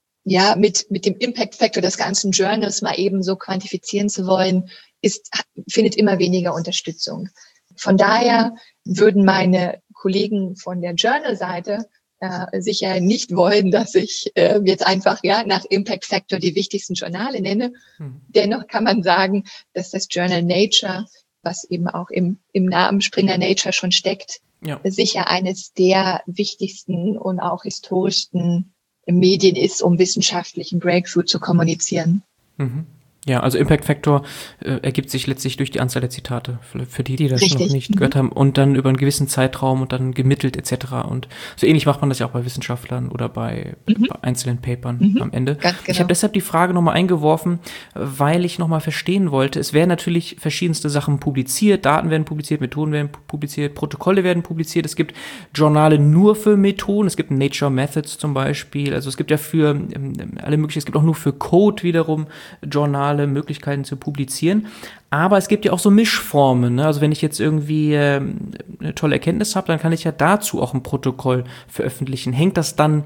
Speaker 1: ja mit mit dem Impact Factor des ganzen Journals mal eben so quantifizieren zu wollen, ist findet immer weniger Unterstützung. Von daher würden meine Kollegen von der Journal-Seite äh, sicher nicht wollen, dass ich äh, jetzt einfach ja nach Impact Factor die wichtigsten Journale nenne. Hm. Dennoch kann man sagen, dass das Journal Nature, was eben auch im, im Namen Springer Nature schon steckt, ja. sicher eines der wichtigsten und auch historischsten Medien ist, um wissenschaftlichen Breakthrough zu kommunizieren.
Speaker 2: Mhm. Ja, also Impact Factor äh, ergibt sich letztlich durch die Anzahl der Zitate, für, für die, die das Richtig. noch nicht mhm. gehört haben, und dann über einen gewissen Zeitraum und dann gemittelt et cetera. Und so ähnlich macht man das ja auch bei Wissenschaftlern oder bei, mhm. bei einzelnen Papern mhm. am Ende. Ganz genau. Ich habe deshalb die Frage nochmal eingeworfen, weil ich nochmal verstehen wollte, es werden natürlich verschiedenste Sachen publiziert, Daten werden publiziert, Methoden werden publiziert, Protokolle werden publiziert, es gibt Journale nur für Methoden, es gibt Nature Methods zum Beispiel, also es gibt ja für ähm, alle möglichen, es gibt auch nur für Code wiederum Journale, Möglichkeiten zu publizieren, aber es gibt ja auch so Mischformen, ne? Also wenn ich jetzt irgendwie äh, eine tolle Erkenntnis habe, dann kann ich ja dazu auch ein Protokoll veröffentlichen. Hängt das dann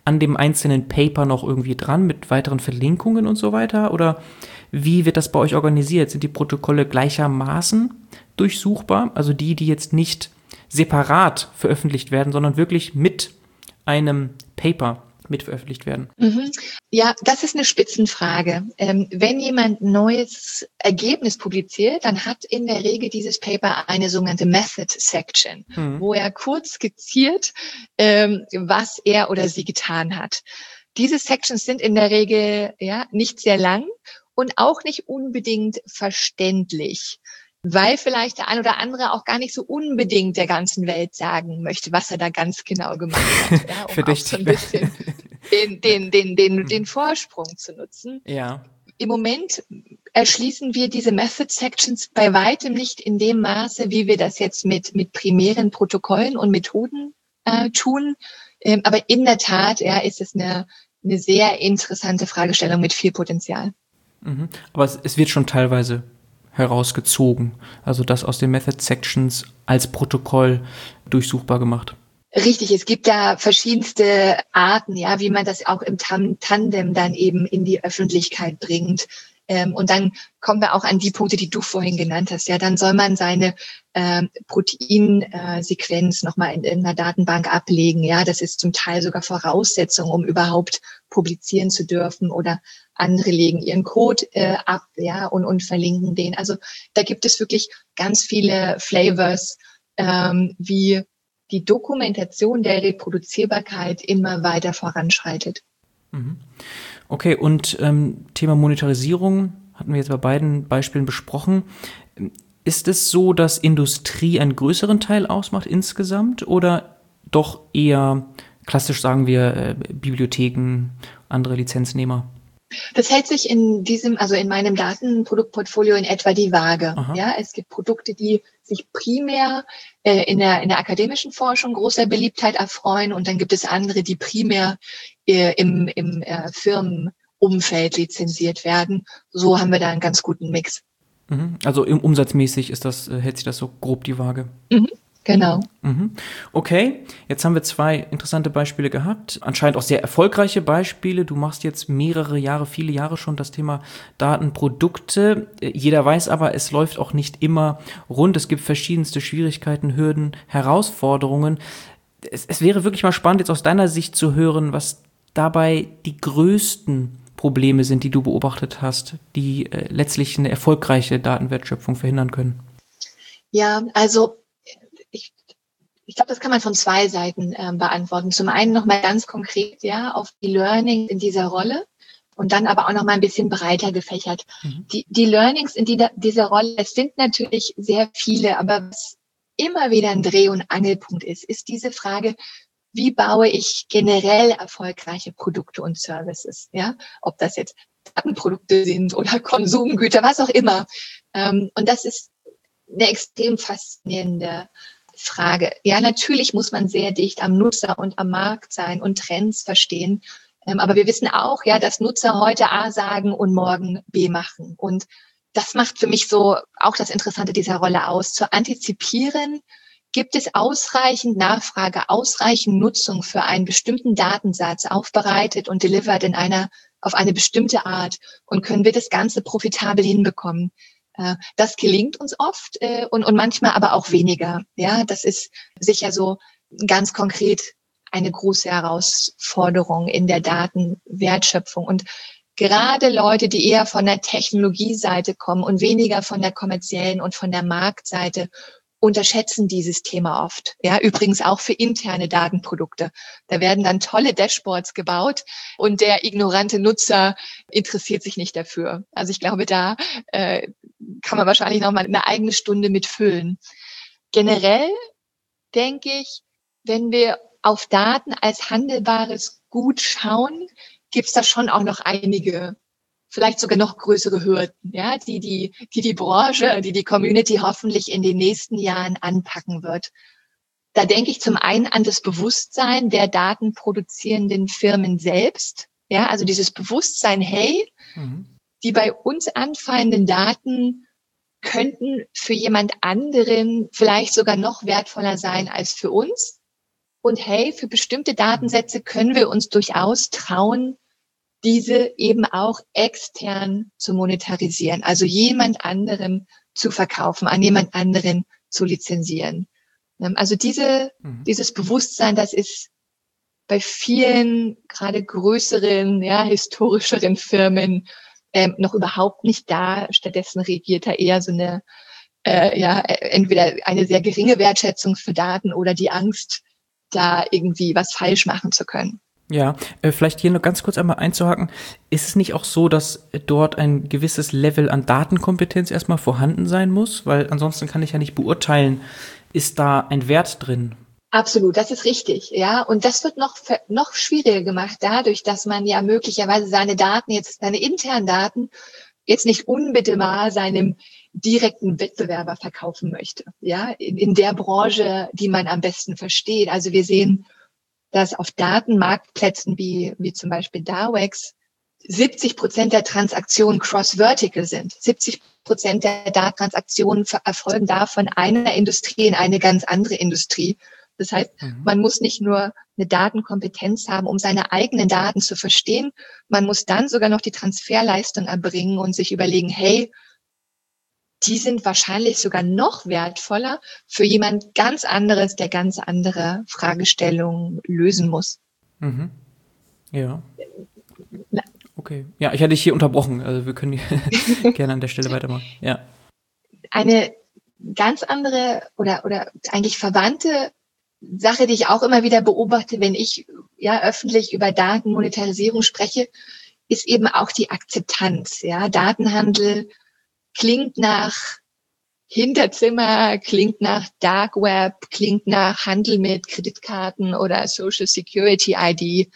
Speaker 2: an dem einzelnen Paper noch irgendwie dran mit weiteren Verlinkungen und so weiter? Oder wie wird das bei euch organisiert? Sind die Protokolle gleichermaßen durchsuchbar? Also die, die jetzt nicht separat veröffentlicht werden, sondern wirklich mit einem Paper mit veröffentlicht werden?
Speaker 1: Mhm. Ja, das ist eine Spitzenfrage. Ähm, wenn jemand ein neues Ergebnis publiziert, dann hat in der Regel dieses Paper eine sogenannte Method Section, mhm. wo er kurz skizziert, ähm, was er oder sie getan hat. Diese Sections sind in der Regel ja nicht sehr lang und auch nicht unbedingt verständlich, weil vielleicht der ein oder andere auch gar nicht so unbedingt der ganzen Welt sagen möchte, was er da ganz genau gemacht hat, ja, um auch so ein bisschen den, den, den, den, den Vorsprung zu nutzen.
Speaker 2: Ja.
Speaker 1: Im Moment erschließen wir diese Method Sections bei weitem nicht in dem Maße, wie wir das jetzt mit, mit primären Protokollen und Methoden äh, tun. Ähm, aber in der Tat, ja, ist es eine, eine sehr interessante Fragestellung mit viel Potenzial.
Speaker 2: Mhm. Aber es, es wird schon teilweise herausgezogen, also das aus den Method Sections als Protokoll durchsuchbar gemacht.
Speaker 1: Richtig, es gibt da verschiedenste Arten, ja, wie man das auch im Tam- Tandem dann eben in die Öffentlichkeit bringt. Ähm, und dann kommen wir auch an die Punkte, die du vorhin genannt hast. Ja, dann soll man seine ähm, Proteinsequenz äh, nochmal in irgendeiner Datenbank ablegen. Ja, das ist zum Teil sogar Voraussetzung, um überhaupt publizieren zu dürfen, oder andere legen ihren Code äh, ab, ja, und, und verlinken den. Also da gibt es wirklich ganz viele Flavors, ähm, wie die Dokumentation der Reproduzierbarkeit immer weiter voranschreitet.
Speaker 2: Okay, und ähm, Thema Monetarisierung hatten wir jetzt bei beiden Beispielen besprochen. Ist es so, dass Industrie einen größeren Teil ausmacht insgesamt oder doch eher klassisch, sagen wir, äh, Bibliotheken, andere Lizenznehmer?
Speaker 1: Das hält sich in diesem, also in meinem Datenproduktportfolio in etwa die Waage. Aha. Ja, es gibt Produkte, die sich primär äh, in der in der akademischen Forschung großer Beliebtheit erfreuen, und dann gibt es andere, die primär äh, im im äh, Firmenumfeld lizenziert werden. So haben wir da einen ganz guten Mix.
Speaker 2: Mhm. Also im umsatzmäßig ist das äh, hält sich das so grob die Waage.
Speaker 1: Mhm. Genau.
Speaker 2: Mhm. Okay, jetzt haben wir zwei interessante Beispiele gehabt, anscheinend auch sehr erfolgreiche Beispiele. Du machst jetzt mehrere Jahre, viele Jahre schon das Thema Datenprodukte. Jeder weiß aber, es läuft auch nicht immer rund. Es gibt verschiedenste Schwierigkeiten, Hürden, Herausforderungen. Es, es wäre wirklich mal spannend, jetzt aus deiner Sicht zu hören, was dabei die größten Probleme sind, die du beobachtet hast, die äh, letztlich eine erfolgreiche Datenwertschöpfung verhindern können.
Speaker 1: Ja, also Ich, ich glaube, das kann man von zwei Seiten äh, beantworten. Zum einen nochmal ganz konkret, ja, auf die Learnings in dieser Rolle, und dann aber auch nochmal ein bisschen breiter gefächert. Mhm. Die, die Learnings in die, dieser Rolle, es sind natürlich sehr viele, aber was immer wieder ein Dreh- und Angelpunkt ist, ist diese Frage, wie baue ich generell erfolgreiche Produkte und Services, ja, ob das jetzt Datenprodukte sind oder Konsumgüter, was auch immer. Ähm, und das ist eine extrem faszinierende Frage. Ja, natürlich muss man sehr dicht am Nutzer und am Markt sein und Trends verstehen. Ähm, aber wir wissen auch, ja, dass Nutzer heute A sagen und morgen B machen. Und das macht für mich so auch das Interessante dieser Rolle aus. Zu antizipieren, gibt es ausreichend Nachfrage, ausreichend Nutzung für einen bestimmten Datensatz, aufbereitet und delivered in einer, auf eine bestimmte Art, und können wir das Ganze profitabel hinbekommen? Das gelingt uns oft äh, und, und manchmal aber auch weniger. Ja, das ist sicher so ganz konkret eine große Herausforderung in der Datenwertschöpfung. Und gerade Leute, die eher von der Technologieseite kommen und weniger von der kommerziellen und von der Marktseite, unterschätzen dieses Thema oft. Ja, übrigens auch für interne Datenprodukte. Da werden dann tolle Dashboards gebaut und der ignorante Nutzer interessiert sich nicht dafür. Also ich glaube, da äh, kann man wahrscheinlich noch mal eine eigene Stunde mitfüllen. Generell denke ich, wenn wir auf Daten als handelbares Gut schauen, gibt es da schon auch noch einige, vielleicht sogar noch größere Hürden, ja, die die, die die Branche, die die Community hoffentlich in den nächsten Jahren anpacken wird. Da denke ich zum einen an das Bewusstsein der datenproduzierenden Firmen selbst, ja, also dieses Bewusstsein, hey, mhm. die bei uns anfallenden Daten könnten für jemand anderen vielleicht sogar noch wertvoller sein als für uns. Und hey, für bestimmte Datensätze können wir uns durchaus trauen, diese eben auch extern zu monetarisieren, also jemand anderem zu verkaufen, an jemand anderen zu lizenzieren. Also diese, mhm. dieses Bewusstsein, das ist bei vielen gerade größeren, ja, historischeren Firmen ähm, noch überhaupt nicht da. Stattdessen regiert da eher so eine, äh, ja, entweder eine sehr geringe Wertschätzung für Daten oder die Angst, da irgendwie was falsch machen zu können.
Speaker 2: Ja, äh, vielleicht hier noch ganz kurz einmal einzuhaken. Ist es nicht auch so, dass dort ein gewisses Level an Datenkompetenz erstmal vorhanden sein muss? Weil ansonsten kann ich ja nicht beurteilen, ist da ein Wert drin?
Speaker 1: Absolut, das ist richtig, ja. Und das wird noch, noch schwieriger gemacht dadurch, dass man ja möglicherweise seine Daten, jetzt seine internen Daten, jetzt nicht unmittelbar seinem direkten Wettbewerber verkaufen möchte, ja, in, in der Branche, die man am besten versteht. Also wir sehen, dass auf Datenmarktplätzen wie, wie zum Beispiel Darwex siebzig Prozent der Transaktionen cross-vertical sind. siebzig Prozent der Datentransaktionen erfolgen da von einer Industrie in eine ganz andere Industrie. Das heißt, mhm. man muss nicht nur eine Datenkompetenz haben, um seine eigenen Daten zu verstehen, man muss dann sogar noch die Transferleistung erbringen und sich überlegen, hey, die sind wahrscheinlich sogar noch wertvoller für jemand ganz anderes, der ganz andere Fragestellungen lösen muss.
Speaker 2: Mhm. Ja. Okay. Ja, ich hatte dich hier unterbrochen. Also wir können gerne an der Stelle weitermachen. Ja.
Speaker 1: Eine ganz andere oder, oder eigentlich verwandte Sache, die ich auch immer wieder beobachte, wenn ich ja öffentlich über Datenmonetarisierung spreche, ist eben auch die Akzeptanz. Ja, Datenhandel klingt nach Hinterzimmer, klingt nach Dark Web, klingt nach Handel mit Kreditkarten oder Social Security I D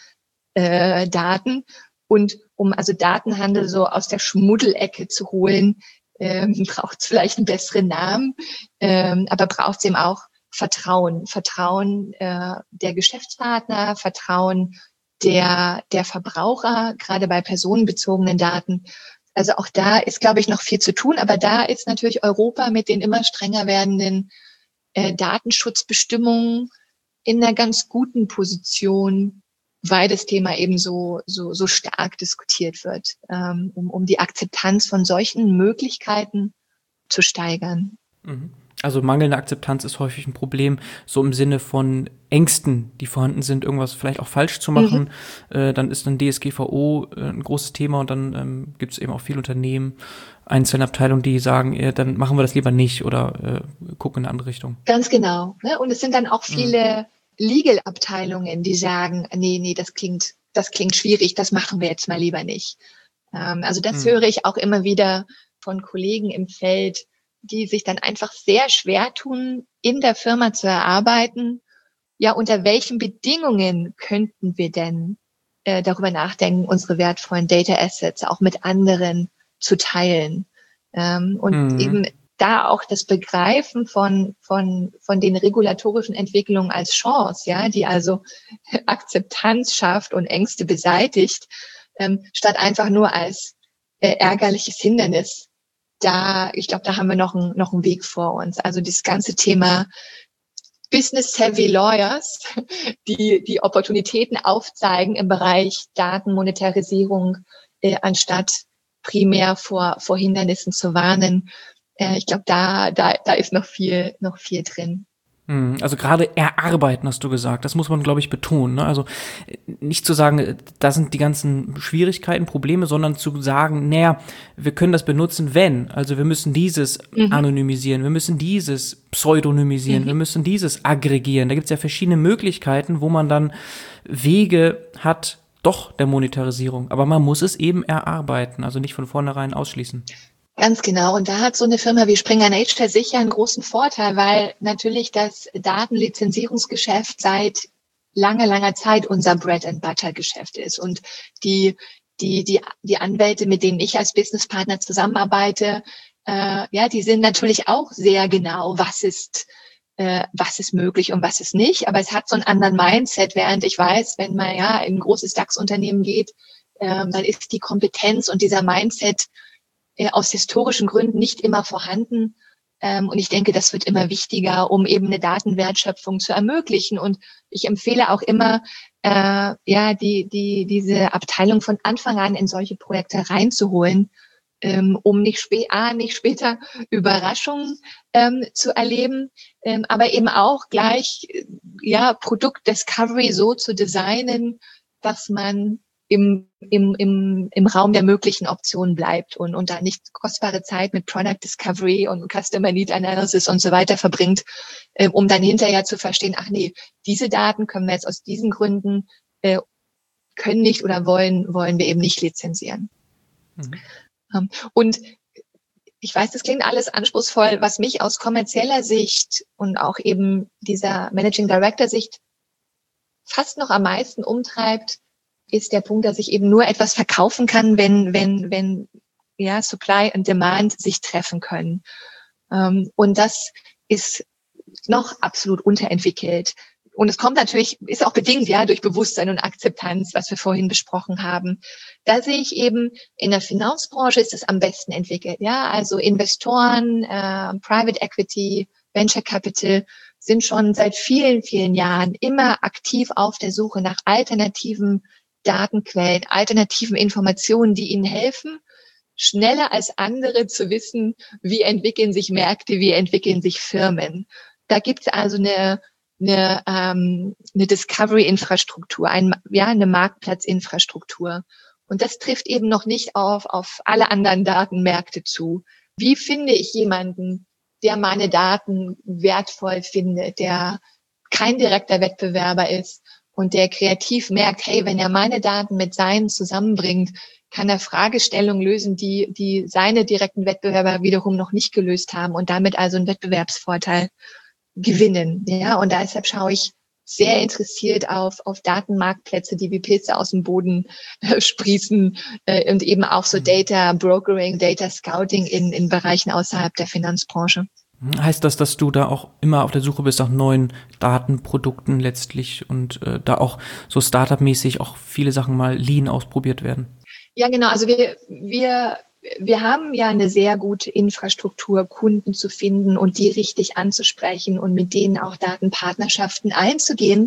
Speaker 1: äh, Daten. Und um also Datenhandel so aus der Schmuddelecke zu holen, ähm, braucht es vielleicht einen besseren Namen, ähm, aber braucht es eben auch Vertrauen, Vertrauen äh, der Geschäftspartner, Vertrauen der der Verbraucher, gerade bei personenbezogenen Daten. Also auch da ist, glaube ich, noch viel zu tun, aber da ist natürlich Europa mit den immer strenger werdenden äh, Datenschutzbestimmungen in einer ganz guten Position, weil das Thema eben so so so stark diskutiert wird, ähm, um um die Akzeptanz von solchen Möglichkeiten zu steigern.
Speaker 2: Mhm. Also mangelnde Akzeptanz ist häufig ein Problem, so im Sinne von Ängsten, die vorhanden sind, irgendwas vielleicht auch falsch zu machen. Mhm. Äh, dann ist dann D S G V O äh, ein großes Thema und dann ähm, gibt es eben auch viele Unternehmen, einzelne Abteilungen, die sagen, äh, dann machen wir das lieber nicht oder äh, gucken in eine andere Richtung.
Speaker 1: Ganz genau. Ne? Und es sind dann auch viele mhm. Legal-Abteilungen, die sagen, nee, nee, das klingt, das klingt schwierig, das machen wir jetzt mal lieber nicht. Ähm, also das mhm. höre ich auch immer wieder von Kollegen im Feld, die sich dann einfach sehr schwer tun, in der Firma zu erarbeiten, ja, unter welchen Bedingungen könnten wir denn äh, darüber nachdenken, unsere wertvollen Data Assets auch mit anderen zu teilen. Ähm, und mhm. eben da auch das Begreifen von, von, von den regulatorischen Entwicklungen als Chance, ja, die also Akzeptanz schafft und Ängste beseitigt, ähm, statt einfach nur als äh, ärgerliches Hindernis. Da, ich glaube, da haben wir noch, ein, noch einen Weg vor uns. Also das ganze Thema Business-Savvy Lawyers, die die Opportunitäten aufzeigen im Bereich Datenmonetarisierung, äh, anstatt primär vor, vor Hindernissen zu warnen. Äh, ich glaube, da, da, da ist noch viel, noch viel drin.
Speaker 2: Also gerade erarbeiten, hast du gesagt. Das muss man, glaube ich, betonen. Ne? Also nicht zu sagen, da sind die ganzen Schwierigkeiten, Probleme, sondern zu sagen, naja, wir können das benutzen, wenn. Also wir müssen dieses mhm. anonymisieren, wir müssen dieses pseudonymisieren, mhm. wir müssen dieses aggregieren. Da gibt es ja verschiedene Möglichkeiten, wo man dann Wege hat, doch der Monetarisierung. Aber man muss es eben erarbeiten, also nicht von vornherein ausschließen.
Speaker 1: Ganz genau. Und da hat so eine Firma wie Springer Nature sicher einen großen Vorteil, weil natürlich das Datenlizenzierungsgeschäft seit langer, langer Zeit unser Bread-and-Butter-Geschäft ist. Und die, die, die, die Anwälte, mit denen ich als Businesspartner zusammenarbeite, äh, ja, die sind natürlich auch sehr genau, was ist, äh, was ist möglich und was ist nicht. Aber es hat so einen anderen Mindset, während ich weiß, wenn man ja in ein großes DAX-Unternehmen geht, äh, dann ist die Kompetenz und dieser Mindset aus historischen Gründen nicht immer vorhanden, Ähm, und ich denke, das wird immer wichtiger, um eben eine Datenwertschöpfung zu ermöglichen. Und ich empfehle auch immer, äh, ja, die, die, diese Abteilung von Anfang an in solche Projekte reinzuholen, ähm, um nicht, spä- A, nicht später Überraschungen ähm, zu erleben, ähm, aber eben auch gleich äh, ja Produkt-Discovery so zu designen, dass man im, im, im, im Raum der möglichen Optionen bleibt und, und da nicht kostbare Zeit mit Product Discovery und Customer Need Analysis und so weiter verbringt, äh, um dann hinterher zu verstehen, ach nee, diese Daten können wir jetzt aus diesen Gründen, äh, können nicht oder wollen, wollen wir eben nicht lizenzieren.
Speaker 2: Mhm.
Speaker 1: Ähm, und ich weiß, das klingt alles anspruchsvoll, was mich aus kommerzieller Sicht und auch eben dieser Managing Director Sicht fast noch am meisten umtreibt, ist der Punkt, dass ich eben nur etwas verkaufen kann, wenn, wenn, wenn, ja, Supply und Demand sich treffen können. Ähm, und das ist noch absolut unterentwickelt. Und es kommt natürlich, ist auch bedingt, ja, durch Bewusstsein und Akzeptanz, was wir vorhin besprochen haben. Da sehe ich eben, in der Finanzbranche ist es am besten entwickelt, ja. Also Investoren, äh, Private Equity, Venture Capital sind schon seit vielen, vielen Jahren immer aktiv auf der Suche nach alternativen Datenquellen, alternativen Informationen, die ihnen helfen, schneller als andere zu wissen, wie entwickeln sich Märkte, wie entwickeln sich Firmen. Da gibt es also eine, eine, ähm, eine Discovery-Infrastruktur, ein, ja, eine Marktplatzinfrastruktur. Und das trifft eben noch nicht auf, auf alle anderen Datenmärkte zu. Wie finde ich jemanden, der meine Daten wertvoll findet, der kein direkter Wettbewerber ist und der kreativ merkt, hey, wenn er meine Daten mit seinen zusammenbringt, kann er Fragestellungen lösen, die, die seine direkten Wettbewerber wiederum noch nicht gelöst haben und damit also einen Wettbewerbsvorteil gewinnen. Ja, und deshalb schaue ich sehr interessiert auf, auf Datenmarktplätze, die wie Pilze aus dem Boden äh, sprießen äh, und eben auch so Data Brokering, Data Scouting in, in Bereichen außerhalb der Finanzbranche.
Speaker 2: Heißt das, dass du da auch immer auf der Suche bist nach neuen Datenprodukten letztlich und äh, da auch so Startup-mäßig auch viele Sachen mal lean ausprobiert werden?
Speaker 1: Ja, genau. Also wir, wir, wir haben ja eine sehr gute Infrastruktur, Kunden zu finden und die richtig anzusprechen und mit denen auch Datenpartnerschaften einzugehen.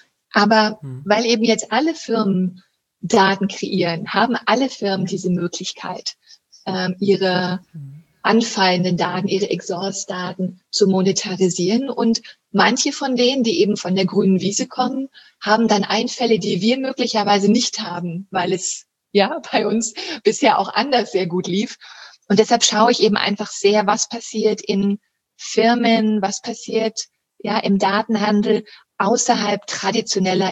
Speaker 1: Aber hm. weil eben jetzt alle Firmen Daten kreieren, haben alle Firmen diese Möglichkeit, ähm, ihre anfallenden Daten, ihre Exhaust-Daten zu monetarisieren. Und manche von denen, die eben von der grünen Wiese kommen, haben dann Einfälle, die wir möglicherweise nicht haben, weil es ja bei uns bisher auch anders sehr gut lief. Und deshalb schaue ich eben einfach sehr, was passiert in Firmen, was passiert ja im Datenhandel außerhalb traditioneller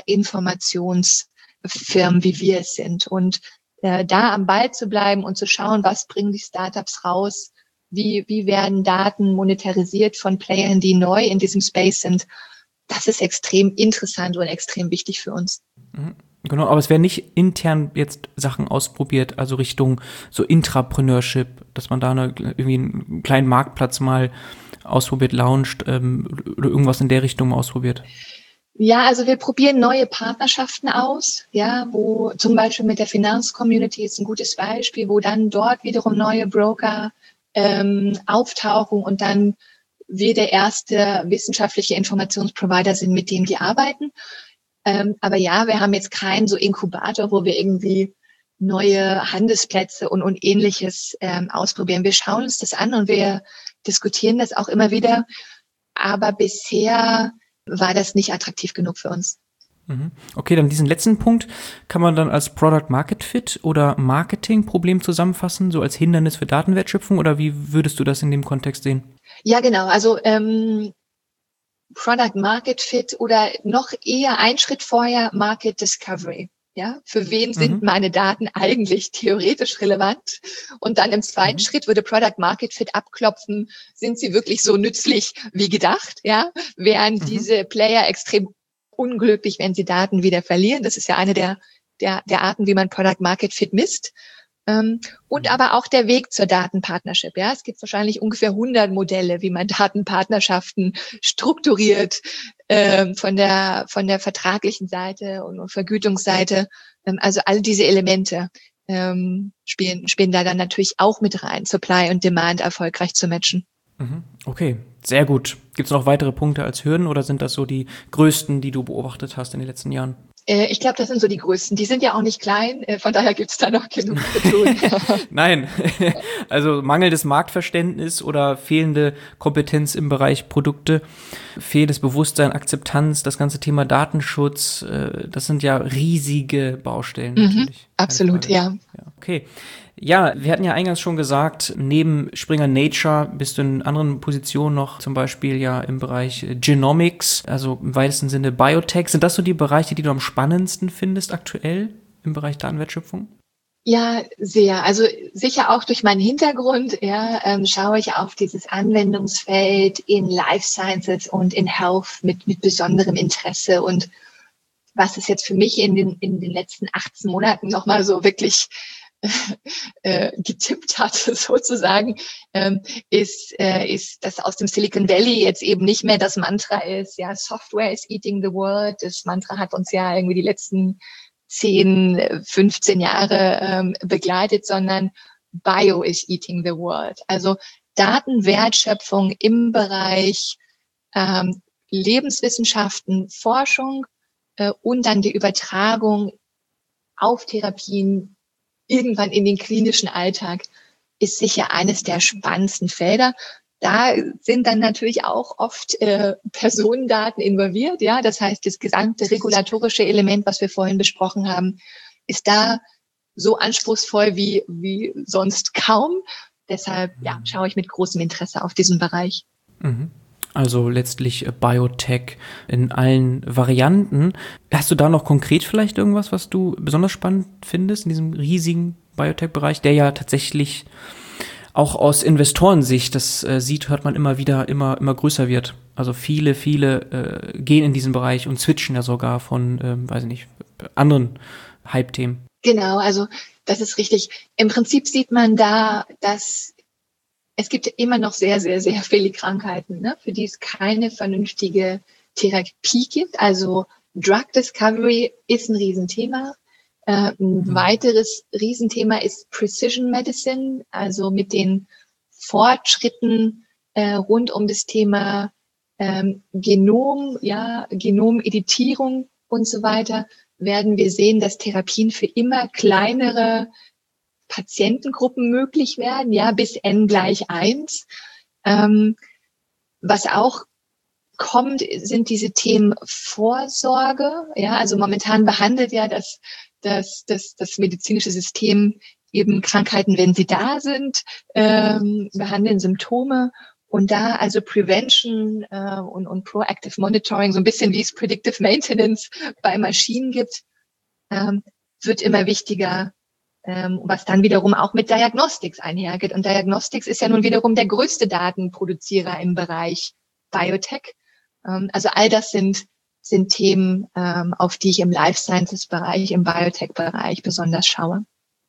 Speaker 1: Informationsfirmen, wie wir es sind. Und äh, da am Ball zu bleiben und zu schauen, was bringen die Startups raus, wie, wie werden Daten monetarisiert von Playern, die neu in diesem Space sind, das ist extrem interessant und extrem wichtig für uns.
Speaker 2: Mhm. Genau, aber es werden nicht intern jetzt Sachen ausprobiert, also Richtung so Intrapreneurship, dass man da eine, irgendwie einen kleinen Marktplatz mal ausprobiert, launcht ähm, oder irgendwas in der Richtung mal ausprobiert.
Speaker 1: Ja, also wir probieren neue Partnerschaften aus, ja, wo zum Beispiel mit der Finanzcommunity ist ein gutes Beispiel, wo dann dort wiederum neue Broker ähm, auftauchen und dann wir der erste wissenschaftliche Informationsprovider sind, mit dem die arbeiten. Ähm, aber ja, wir haben jetzt keinen so Inkubator, wo wir irgendwie neue Handelsplätze und, und Ähnliches ähm, ausprobieren. Wir schauen uns das an und wir diskutieren das auch immer wieder. Aber bisher war das nicht attraktiv genug für uns.
Speaker 2: Okay, dann diesen letzten Punkt kann man dann als Product Market Fit oder Marketing-Problem zusammenfassen, so als Hindernis für Datenwertschöpfung, oder wie würdest du das in dem Kontext sehen?
Speaker 1: Ja, genau. Also ähm, Product Market Fit oder noch eher ein Schritt vorher Market Discovery. Ja, für wen sind mhm. meine Daten eigentlich theoretisch relevant? Und dann im zweiten mhm. Schritt würde Product Market Fit abklopfen, sind sie wirklich so nützlich wie gedacht? Ja, wären mhm. diese Player extrem unglücklich, wenn sie Daten wieder verlieren? Das ist ja eine der, der, der Arten, wie man Product Market Fit misst. Ähm, und aber auch der Weg zur Datenpartnership. Ja, es gibt wahrscheinlich ungefähr hundert Modelle, wie man Datenpartnerschaften strukturiert, ähm, von der von der vertraglichen Seite und, und Vergütungsseite. Ähm, also all diese Elemente ähm, spielen spielen da dann natürlich auch mit rein, Supply und Demand erfolgreich zu matchen.
Speaker 2: Okay, sehr gut. Gibt es noch weitere Punkte als Hürden oder sind das so die größten, die du beobachtet hast in den letzten Jahren?
Speaker 1: Ich glaube, das sind so die größten. Die sind ja auch nicht klein, von daher gibt es da noch genug zu tun.
Speaker 2: Nein, also mangelndes Marktverständnis oder fehlende Kompetenz im Bereich Produkte, fehlendes Bewusstsein, Akzeptanz, das ganze Thema Datenschutz, das sind ja riesige Baustellen natürlich.
Speaker 1: Mhm, absolut, ja.
Speaker 2: ja. Okay. Ja, wir hatten ja eingangs schon gesagt, neben Springer Nature bist du in anderen Positionen noch, zum Beispiel ja im Bereich Genomics, also im weitesten Sinne Biotech. Sind das so die Bereiche, die du am spannendsten findest aktuell im Bereich Datenwertschöpfung?
Speaker 1: Ja, sehr. Also sicher auch durch meinen Hintergrund, ja, ähm, schaue ich auf dieses Anwendungsfeld in Life Sciences und in Health mit, mit besonderem Interesse. Und was es jetzt für mich in den, in den letzten achtzehn Monaten nochmal so wirklich Äh, getippt hat, sozusagen, ähm, ist, äh, ist, dass aus dem Silicon Valley jetzt eben nicht mehr das Mantra ist, ja, Software is eating the world. Das Mantra hat uns ja irgendwie die letzten zehn, fünfzehn Jahre ähm, begleitet, sondern Bio is eating the world. Also Datenwertschöpfung im Bereich ähm, Lebenswissenschaften, Forschung äh, und dann die Übertragung auf Therapien irgendwann in den klinischen Alltag ist sicher eines der spannendsten Felder. Da sind dann natürlich auch oft äh, Personendaten involviert. Ja, das heißt, das gesamte regulatorische Element, was wir vorhin besprochen haben, ist da so anspruchsvoll wie wie sonst kaum. Deshalb ja, schaue ich mit großem Interesse auf diesen Bereich.
Speaker 2: Mhm. Also letztlich Biotech in allen Varianten. Hast du da noch konkret vielleicht irgendwas, was du besonders spannend findest in diesem riesigen Biotech-Bereich, der ja tatsächlich auch aus Investorensicht, das äh, sieht, hört man immer wieder, immer immer größer wird. Also viele, viele äh, gehen in diesen Bereich und switchen ja sogar von, ähm, weiß ich nicht, anderen Hype-Themen.
Speaker 1: Genau, also das ist richtig. Im Prinzip sieht man da, dass es gibt immer noch sehr, sehr, sehr viele Krankheiten, ne, für die es keine vernünftige Therapie gibt. Also Drug Discovery ist ein Riesenthema. Äh, ein mhm. weiteres Riesenthema ist Precision Medicine, also mit den Fortschritten äh, rund um das Thema ähm, Genom, ja, Genomeditierung und so weiter, werden wir sehen, dass Therapien für immer kleinere Patientengruppen möglich werden, ja, bis n gleich eins. Ähm, was auch kommt, sind diese Themen Vorsorge. Ja, also momentan behandelt ja das, das, das, das medizinische System eben Krankheiten, wenn sie da sind, ähm, behandeln Symptome. Und da also Prevention äh, und, und Proactive Monitoring, so ein bisschen wie es Predictive Maintenance bei Maschinen gibt, ähm, wird immer wichtiger. Ähm, was dann wiederum auch mit Diagnostics einhergeht. Und Diagnostics ist ja nun wiederum der größte Datenproduzierer im Bereich Biotech. Ähm, also all das sind, sind Themen, ähm, auf die ich im Life Sciences Bereich, im Biotech-Bereich besonders schaue.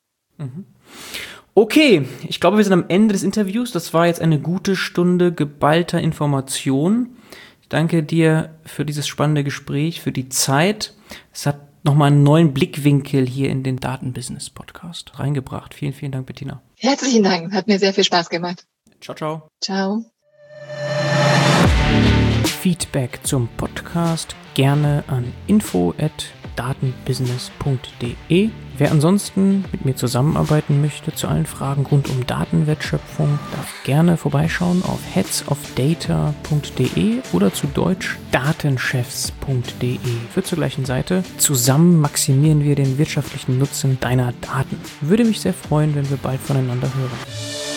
Speaker 2: Okay, ich glaube, wir sind am Ende des Interviews. Das war jetzt eine gute Stunde geballter Information. Ich danke dir für dieses spannende Gespräch, für die Zeit. Es hat nochmal einen neuen Blickwinkel hier in den Datenbusiness-Podcast reingebracht. Vielen, vielen Dank, Bettina.
Speaker 1: Herzlichen Dank, hat mir sehr viel Spaß gemacht.
Speaker 2: Ciao, ciao.
Speaker 1: Ciao.
Speaker 2: Feedback zum Podcast gerne an info at datenbusiness punkt de. Wer ansonsten mit mir zusammenarbeiten möchte zu allen Fragen rund um Datenwertschöpfung, darf gerne vorbeischauen auf heads of data punkt de oder zu Deutsch datenchefs punkt de. Führt zur gleichen Seite. Zusammen maximieren wir den wirtschaftlichen Nutzen deiner Daten. Würde mich sehr freuen, wenn wir bald voneinander hören.